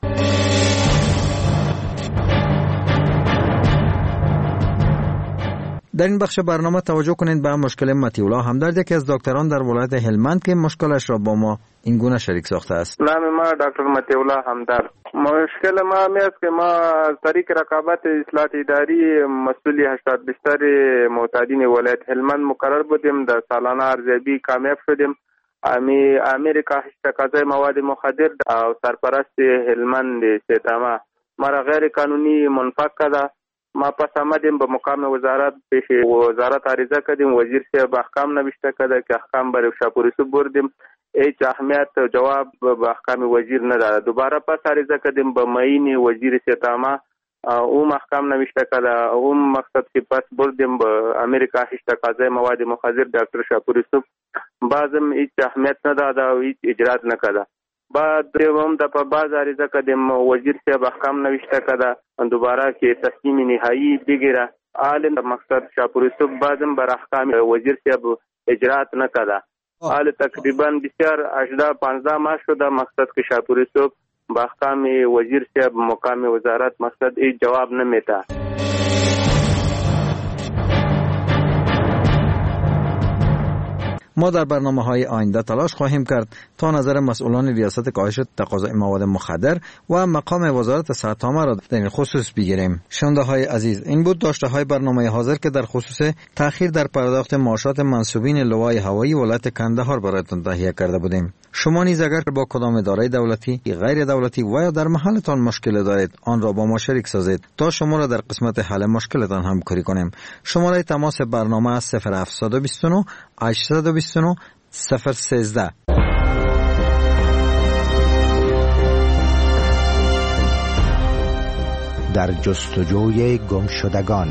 در این بخش برنامه توجه کنید به مشکل مطیع همدرد، یکی از دکتران در ولایت هلمند که مشکلش را با ما این گونه شریک ساخته است. نام ما دکتر مطیع همدرد. مشکل ما است که ما از طریق رقابت اصلاحات اداری مسئولی 80 بیشتر معتادین ولایت هلمند مقرر بودیم. در سالانه ارزیابی کامیاب شدیم. امیر کاهش تقاضای مواد مخدر او سرپرست هلمند سیتاما ما را غیر قانونی منفق کرده. ما پس آمدیم به مقام وزارت پیش وزارت عریضه کردیم. وزیر صاحب احکام نوشته کرده که احکام برای شاپوریسو بردیم، هیچ اهمیت جواب به احکام وزیر نداده. دوباره پس عریضه کردیم به معین وزیر سیتاما، او احکام نوشته کرده. او مقصد که پس بردیم به امریکا هیچ تقاضای مواد مخدر دکتر شاپوریسو، بازم هیچ اهمیت نداده و هیچ اجرات نکرده. بعد هم د باز عریضه کردیم، وزیر صاحب احکام نوشته کرده دوباره که تصمیم نهایی بگیره. حال مقصد شاپوریسو بازم بر احکام وزیر صاحب اجرات نکرده. حال تقریبا بسیار 15 ماه شده مقصد که شاپوریسو با احکام وزیر صاحب مقام وزارت مقصد هیچ جواب نمیده. ما در برنامه‌های آینده تلاش خواهیم کرد تا نظر مسئولان ریاست کاهش تقاضای مواد مخدر و مقام وزارت صحت عامه را در این خصوص بگیریم. شنونده‌های عزیز، این بود داشته‌های برنامه حاضر که در خصوص تأخیر در پرداخت معاشات منصوبین لوای هوایی ولایت کندهار برایتان تهیه کرده بودیم. شما نیز اگر با کدام اداره دولتی، غیر دولتی و یا در محلتان مشکل دارید، آن را با ما شریک سازید تا شما را در قسمت حل مشکلتان همکاری کنیم. شماره تماس برنامه 0729 829 013. در جستجوی گمشدگان.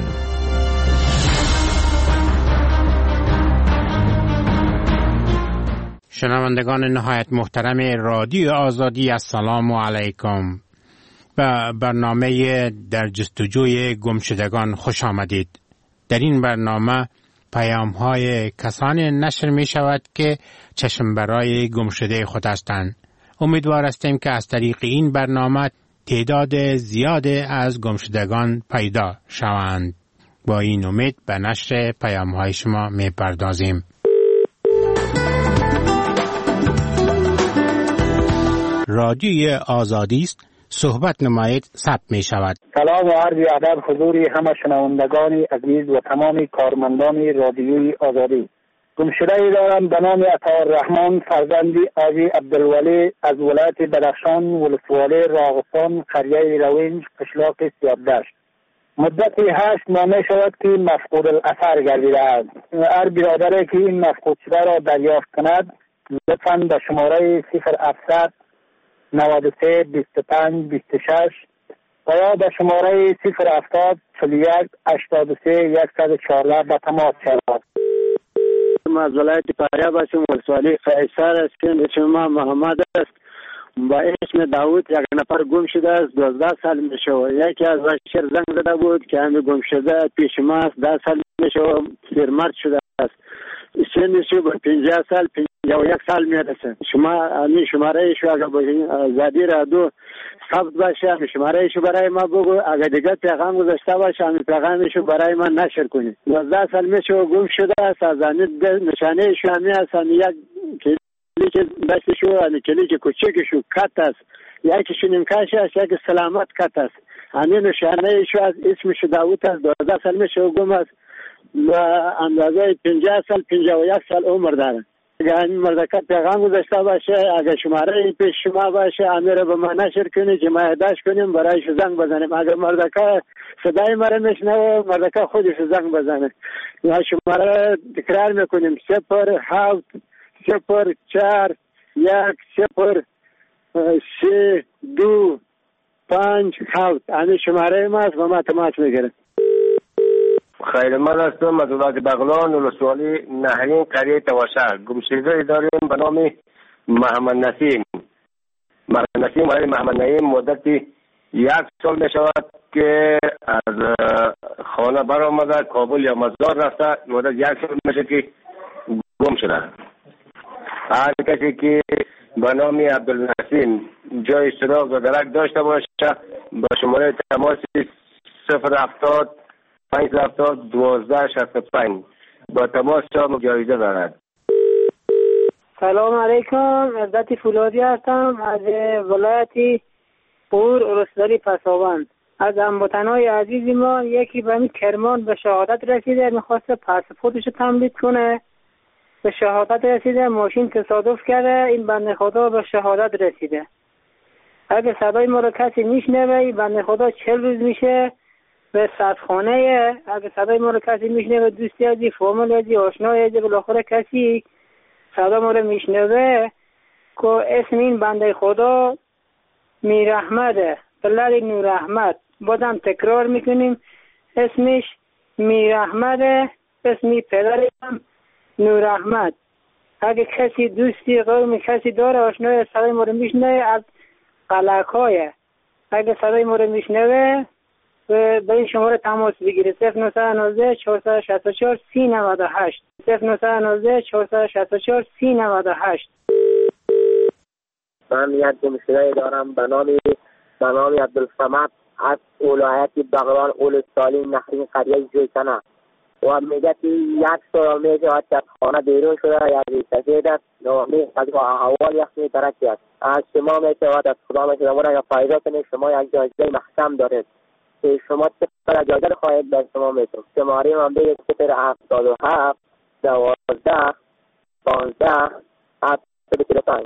شنوندگان نهایت محترم رادیو آزادی، السلام علیکم. به برنامه در جستجوی گمشدگان خوش آمدید. در این برنامه پیام‌های کسانی نشر می شود که چشم برای گمشده خود هستند. امیدوار هستیم که از طریق این برنامه تعداد زیاد از گمشدگان پیدا شوند. با این امید به نشر پیام‌های شما می پردازیم. رادیوی آزادی است، صحبت نمایید ثبت می شود. سلام و عرض ادب حضور همه شنوندگان عزیز و تمام کارمندان رادیوی آزادی. گمشده‌ای دارم به نام عطاالرحمن فرزند آجی عبدالولی از ولایت بدخشان، ولسوالی راغستان، قریه روینج، قشلاق سیابدشت. مدتی 8 ماه می شود که مفقود الاثر گردیده است. هر برادری که این مفقود شده را دریافت کند لطفاً به شماره 0700 93 25 26 و یا به شماره 070 41 83 114 به تماس شود. ما از ولایت فاریاب هستیم، ولسوالی قیصر هستیم. اسم ما محمد است. با اسم داوود یک نفر گم شده است. 12 سال میشه. یکی از بشر زنگ زده بود که همین گم شده پیش ما است. 10 سال میشه پیرمرد شده است. سنش به 50 سال 51 سال میرسه. شما همین شماره شو اگر زادی را دو ثبت باشه، همین شماره شو برای ما بگو. اگر دیگه پیغام گذاشته باشه همین پیغام شو برای ما نشر کنید. 12 سال میشه گم شده است. از همین نشانه شو همین است. یک کلیک دستشو همین کلیک کوچکشو کات است. یکیشو نیمکش است، یک سلامت کات است. همین نشانه شو از اسمش داوود است. 12 سال میشه گم است. و اندازه 50 سال 51 سال عمر داره. اگر این مردکت پیغام گذاشته باشه، اگر شماره پیش شما باشه امیر به ما نشر کنید که ما یادداشت کنیم برایش زنگ بزنیم. اگر مردکت صدای مرا میشنوه مردکت خودش زنگ بزنه. یا شماره تکرار میکنیم 07 04 1 0 3 2 5 7 همین شماره ما است و ما تماس میگیرم. خیر، من هستم از ولایت بغلان، ولسوالی نهرین، قریه تواشر. گمشده داریم به نام محمد نسیم. محمد نسیم مدتی 1 سال می شود که از خانه برآمده، کابل یا مزار رفته. مدت 1 سال میشه که گم شده. هر کسی که به نام عبدالنسیم جای سراغ و درک داشته باشه با شماره تماس 070 570 1265 با تماس شما جایزه دارد. سلام علیکم، عزت فولادی هستم از ولایت پور ولسوالی پسابند. از هموطنای عزیز ما یکی به این کرمان به شهادت رسیده، میخواسته پاسپورتش تمدید کنه. به شهادت رسیده، ماشین تصادف کرده، این بنده خدا به شهادت رسیده. اگه صدای ما رو کسی میشنوه، این بنده خدا 40 روز میشه به سردخانه. اگه صدای ما رو کسی میشنوه، دوستی ازی، فامیل ازی، آشنای ازی، بالاخره کسی صدا ما رو میشنوه که اسم این بنده خدا میر احمده، بلد نور احمد. بازم تکرار میکنیم، اسمش میر احمده، اسمی پدرم نور احمد. اگه کسی دوستی قوم کسی داره آشنای صدای ما رو میشنوه از قلعکایه، اگه صدای ما رو میشنوه به این شماره تماس بگیره 0919 464 3098 0919 464 3098. من یک گمشده دارم به نام عبدالصمد از ولایت بغلان ولسوالی نهرین قریه جویتنه و میگه که 1 سال میشه از خانه بیرون شده، یک سفید است و از احوال یخنی ترکی است. از شما میشود از خدا میشود اگر فایده کنید شما یک جایزه محکم دارید که شما چقدر جایزه خواهید در شما میتون. شماره من بگید 077 12 15 745.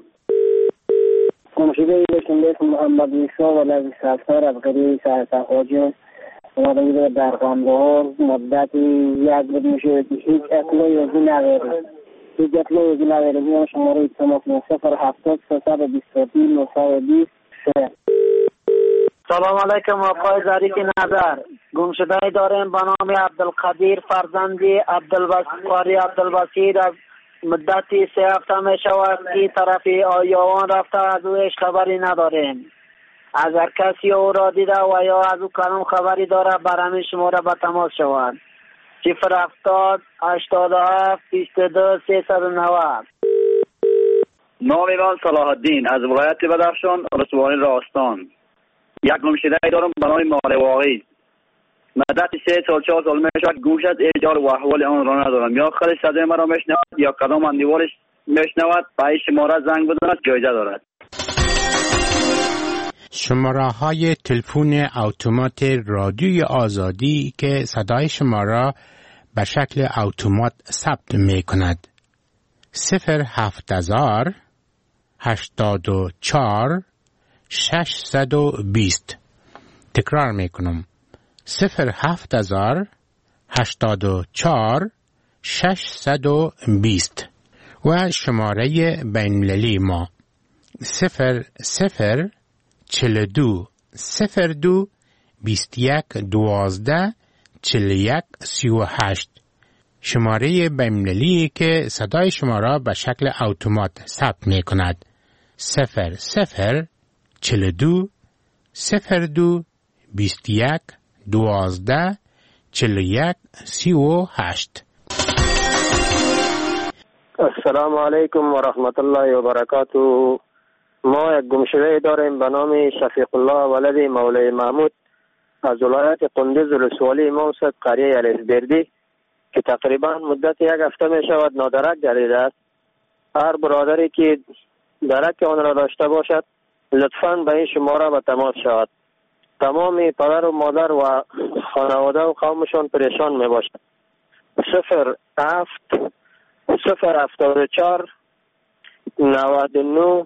گمشده بشنده محمد نیسا و لذی سفتار از قریه سرسخواجه و در قندهار مدت 1 بود میشه که هیچ اطلاعی ازی نداره. بیان شماره تماس 070 322 923. سلام علیکم آقای ظریف نظر. گمشده داریم به نام عبدالقدیر فرزندی قاری عبدالبصیر. از مدتی 3 هفته می شود که طرفی آیوان رفته، از او هیچ خبری نداریم. اگر کسی او را دیده و یا از او کلام خبری داره بر همین شماره به تماس شود 070 87 22 390. نام من صلاح الدین از ولایت بدخشان ولسوالی راستان. یک گمشده دارم به نام مالواقی. مدت 3 سال 4 سال میشود گوشت ایجار و احوال آن را ندارم. یا خودش صدای مرا میشنود یا کدام اندیوالش میشنود. پای شماره زنگ بزند جایزه دارد. شماره های تلفن اتومات رادیوی آزادی که صدای شما را به شکل اتومات ثبت می کند 07000 84 620. تکرار می کنم 07000 84 620 و شماره بین‌المللی ما 0042 02 21 12 41 38. شماره بین‌المللی که صدای شما را به شکل اتومات ثبت می کند 0042 02 21 12 41 38. السلام علیکم و رحمت الله و برکاته. ما یک گمشده داریم به نام شفیق الله ولد مولای محمود از ولایت قندوز ولسوالی موسد قریه الفبردی که تقریبا مدت 1 هفته می شود نادرک گردیده است. هر برادری که درک آن را داشته باشد لطفاً به این شماره به تماس شود. تمام پدر و مادر و خانواده و قومشان پریشان می باشد. 074 99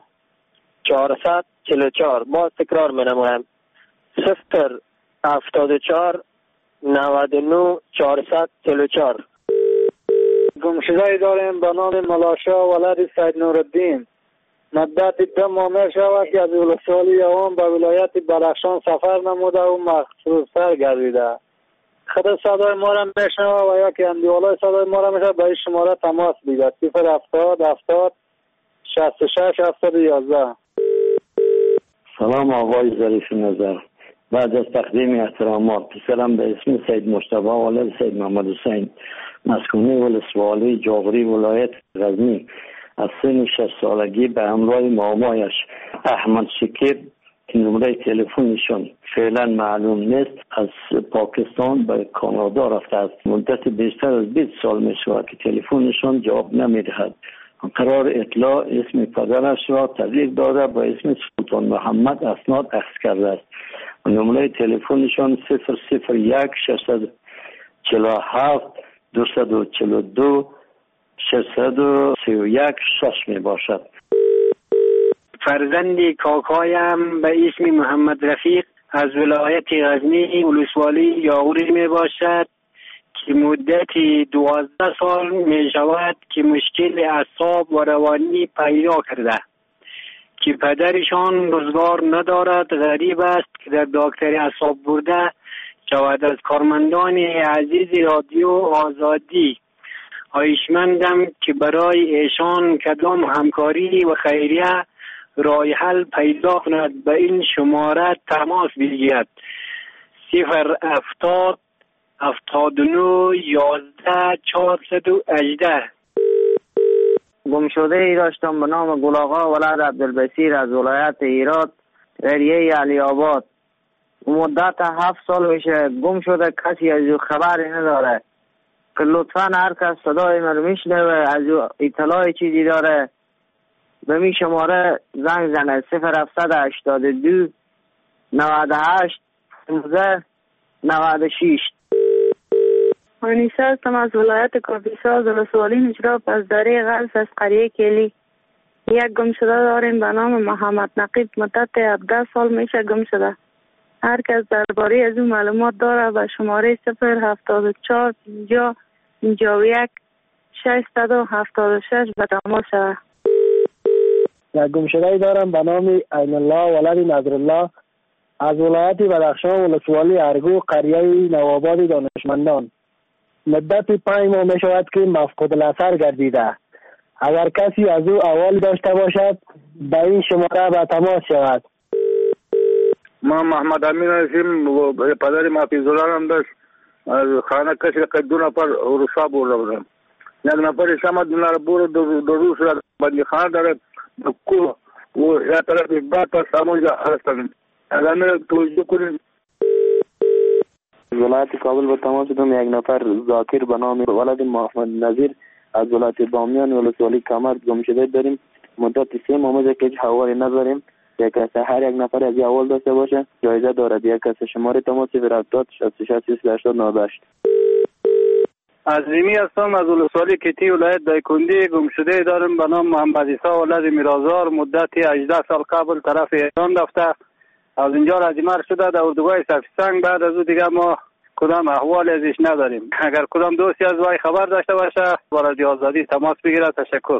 444. باز تکرار می نمایم 074 99 444. گمشده داریم به نام ملاشا ولد سید نورالدین. مدت 2 ماه می شود که از ولسوالی یوم به ولایت بدخشان سفر نموده و مخصوص‌تر گردیده. خود صدای ما را میشنوه و یکی اندیوالای صدای ما را میشنوه به این شماره تماس بگیرد 070 70 66 711. سلام آقای ظریف نظر. بعد از تقدیم احترامات، پسرم به اسم سید مجتبی ولد سید محمد حسین، مسکونی ولسوالی جاغری ولایت غزنی، از سن 6 سالگی به همراه مامایش احمد شکیب که نمره تلفنشون فعلا معلوم نیست از پاکستان به کانادا رفته است. مدت بیشتر از 20 سال می شود که تلفنشون جواب نمی دهد. قرار اطلاع اسم پدرش را تغییر داده با اسم سلطان محمد اسناد اخذ کرده است. نمره تلفنشون 001 647 242 631 6 می باشد. فرزند کاکایم به اسم محمد رفیق از ولایت غزنی ولسوالی یاغوری می باشد که مدت 12 سال می شود که مشکل اعصاب و روانی پیدا کرده که پدرشان روزگار ندارد. غریب است که در دکتری اعصاب برده شود. از کارمندان عزیز رادیو آزادی خواهشمندم که برای ایشان کدام همکاری و خیریه رای حل پیدا کند. به این شماره تماس بگیرد 070 79 11 418. گمشده ای داشتم به نام گلاغا ولد عبدالبصیر از ولایت هرات قریه علی آباد. مدت 7 سال میشه گم شده، کسی از او خبری نداره که لطفا هر کس صدای من میشنوه از او اطلاع چیزی داره به می شماره زنگ زنه 0782 98 15 96. آنیسه هستم از ولایت کاپیسا ولسوالی نجراب از دره غرب از قریه کلی. یک گمشده داریم به نام محمد نقیب. مدت 17 سال میشه گم شده. هر کس درباره از اون معلومات داره به شماره 074 50 51 676 به تماس شود. یک گمشده دارم به نام عین الله ولد نظرالله از ولایت بدخشان ولسوالی ارگو قریه نوآباد دانشمندان. مدت 5 ماه می شود که مفقود الاثر گردیده. اگر کسی از او احوال داشته باشد به این شماره به تماس شود. ما محمد امین هستیم و پدر محفیظالله هم داشت. از خانه کسی که 2 نفر روسا برده بودم. یک نفر شمد اونا را برد دو روز را بندی خانه دارد کو و یا طرف بعد پس همونجا هستن. اگر می توجه کنیم. ولایت کابل به تماس شدم. یک نفر ذاکر به نام ولد محمد نظیر از ولایت بامیان ولسوالی کمر گم شده داریم. مدت 3 ماه که هیچ حوالی نداریم. یک کس هر یک نفر از اول داشته باشه جایزه دارد. یک کس شماره تماس 070 66 98. عظیمی هستم از ولسوالی کتی ولایت دایکندی. گمشده دارم به نام محمد عیسی ولد میرازار. مدت 18 سال قبل طرف ایران رفته. از اینجا رجمر شده در اردوگاه سفیسنگ. بعد از او دیگه ما کدام احوال ازش نداریم. اگر کدام دوستی از وای خبر داشته باشه با رادیو آزادی تماس بگیره. تشکر.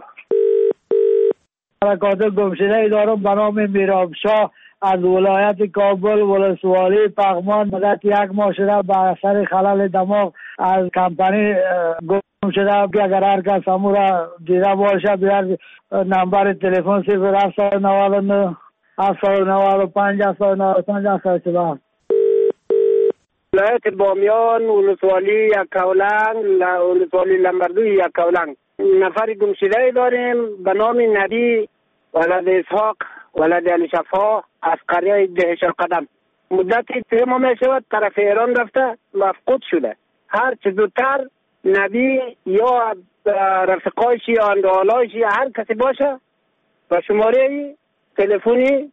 حرکات گمشده دارم به نام میرابشاه از ولایت کابل ولسوالی پغمان. مدت 1 ماه شده به اثر خلل دماغ از کمپانی گم شده که اگر هر کس همون را دیده باشه بیاد نمبر تلفن 0799 795 795 797. ولایت بامیان ولسوالی یکاولنگ ولسوالی لمبردوی یکاولنگ. نفر گمشده داریم به نام نبی ولد اسحاق ولد علی شفا از قریه دهش القدم. مدت 3 ماه می شود طرف ایران رفته مفقود شده. هر چه زودتر نبی یا رفقایشی یا اندوالایشی هر کسی باشه و شماره تلفنی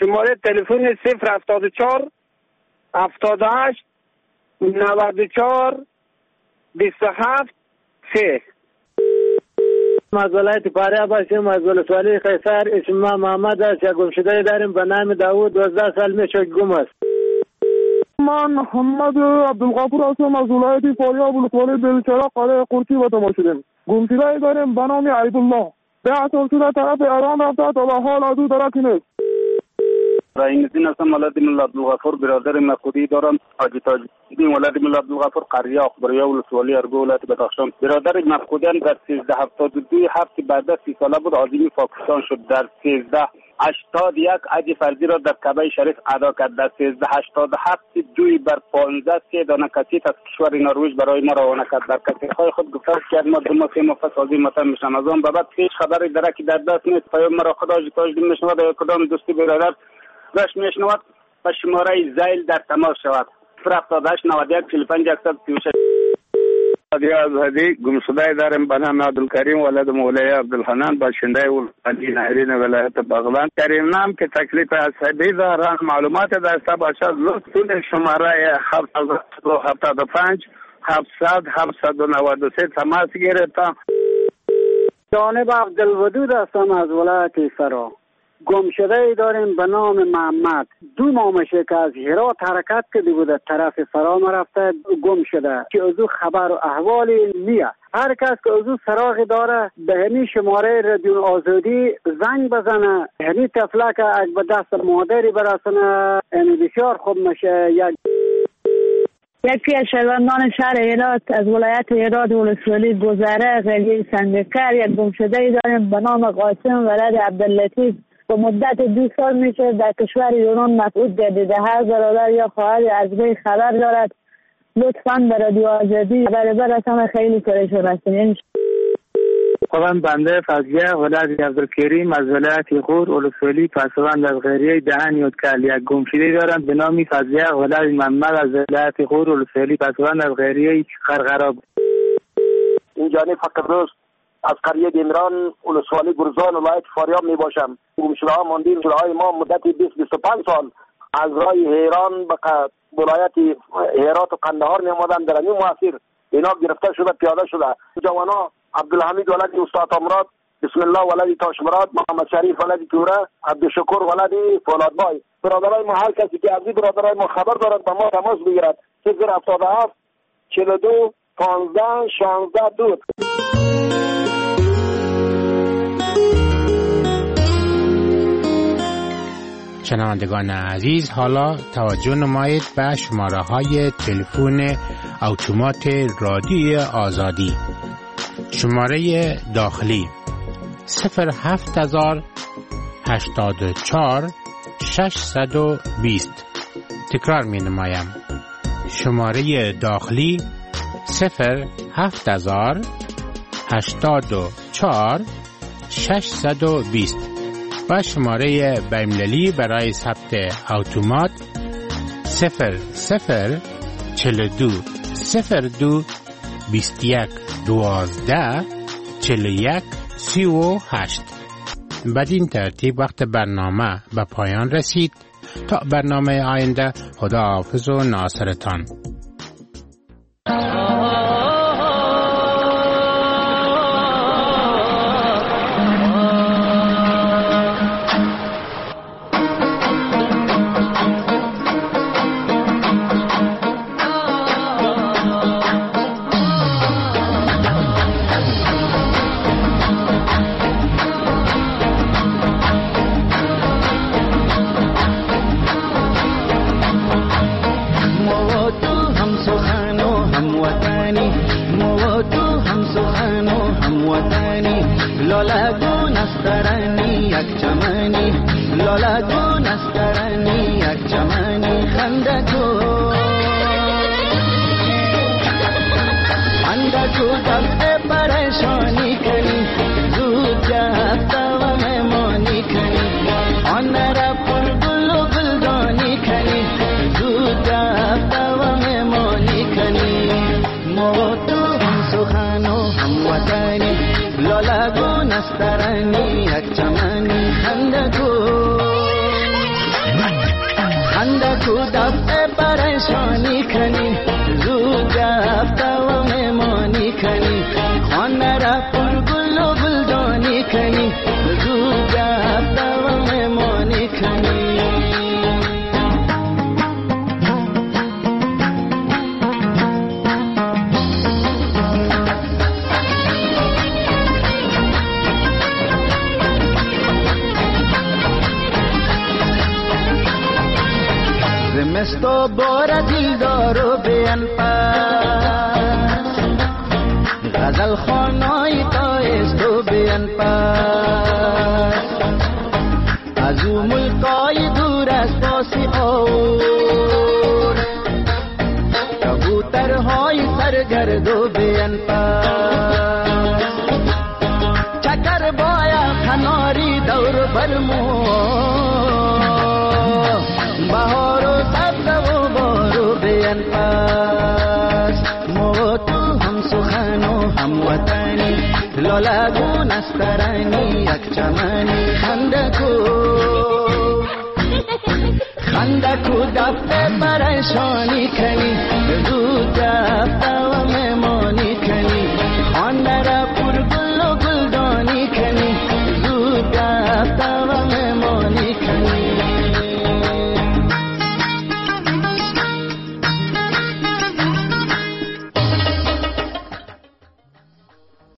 074 78 94 27 3. از ولایت فاریاب هستیم از ولسوالی قیصر. اسم ما محمد است. یک گمشده داریم به نام داوود 12 سال میشه گم است. من محمد عبدالغفور هستم از ولایت فاریاب ولسوالی بلچرا قلعه قرطی به تماس شدیم. گمشده داریم به نام عیدالله 10 سال شده طرف ایران رفته تا به حال از او درکی نیست. رئیس الدین هستم، ولد ملا عبدالغفور، برادر مخودی دارم. حاجی تاج‌الدین ولد ملا عبدالغفور، قریه اخباریه ولسوالی ارگو ولایت بدخشان. برادر مفقودیان در 1372 هفت بعد از 30 ساله بود عازم پاکستان شد. در 1381 حج فرضی را در کعبه شریف ادا کرد. در 1387 2 بر 15 3 دانه کثیف از کشور نروژ برای ما روانه کرد. در کثیف‌های خود گفته کرد ما دو ماه 3 ماه فسادی متن میشم. از آن بعد هیچ خبری درکی در دست نیست. پیام مرا خدا تاج‌الدین میشنود یا کدام دوستی برادر رش میشنود و شماره زیل در تماس شود 078 91 45 136. از هدی گمشده دارم به نام عبدالکریم ولد مولای عبدالحنان باشنده ولایت نهرین ولایت بغلان. کریم نام که تکلیف عصبی دارن معلومات داشته باشد لطفاً شماره 775 700 793 تماس گرفتم. جانب عبدالودود هستم از ولایت فرا. گمشده داریم به نام محمد. 2 ماه میشه که از هرات حرکت کرده بود طرف فرام رفته گم شده که از او خبر و احوالی نیه. هر کس که از او سراغ داره به همین شماره رادیو آزادی زنگ بزنه. همین طفله که اگه به دست مادری برسنه بسیار خوب میشه. یکی از شهروندان شهر هرات از ولایت هرات ولسوالی گذره قریه سنگکر یک گمشده داریم به نام قاسم ولد عبداللطیف. به مدت 2 سال میشه در کشور یونان مفقود گردیده. هر برادر یا خواهر از وی خبر دارد لطفاً به رادیو آزادی برسانه. خیلی پریشان هستیم. خودم بنده فضلیه ولد عبدالکریم از ولایت غور ولسوالی پسوند از غریه دهن یودکل. یک گمشده دارم به نام فضلیه ولد محمد از ولایت غور ولسوالی پسوند از غریه خرقراب. این جانب فقط از قریه دیمران ولسوالی گرزان ولایت فاریاب می باشم. گمشده ها ماندیم شده های ما مدت 20-25 سال از راه ایران به ولایت هرات و قندهار می آمدن. در این مسیر اینا گرفته شده پیاده شده. جوانا عبدالحمید ولد استاد امراد، بسم الله ولد تاشمراد، محمد شریف ولد توره، عبدالشکر ولد فولادبای. برادرای ما هر کسی که از این برادرای ما خبر دارد با ما تماس بگیرد. 077 42 15 16 2. شنوندگان عزیز، حالا توجه نمایید به شماره های تلفن اتومات رادیوی آزادی. شماره داخلی 07000 84 620. تکرار می نمایم. شماره داخلی 07000 84 620 و شماره بین‌المللی برای ثبت اتومات 0042 02 21 12 41 38. بدین ترتیب وقت برنامه به پایان رسید. تا برنامه آینده، خداحافظ و ناصرتان. با بار دیلدار و بیان پس غزل خانای تایست و بیان پس از او ملکای دور از باسی آور کبوترهای سرگرد و بیان پس چکر باید کناری دور برمو بهار و سبز و بارو بیان پس ما تو هم سخن و هم وطنی لالگون استرانی یک چمنی خندکو دفته پریشانی کنی زود دفته و مهمانی کنی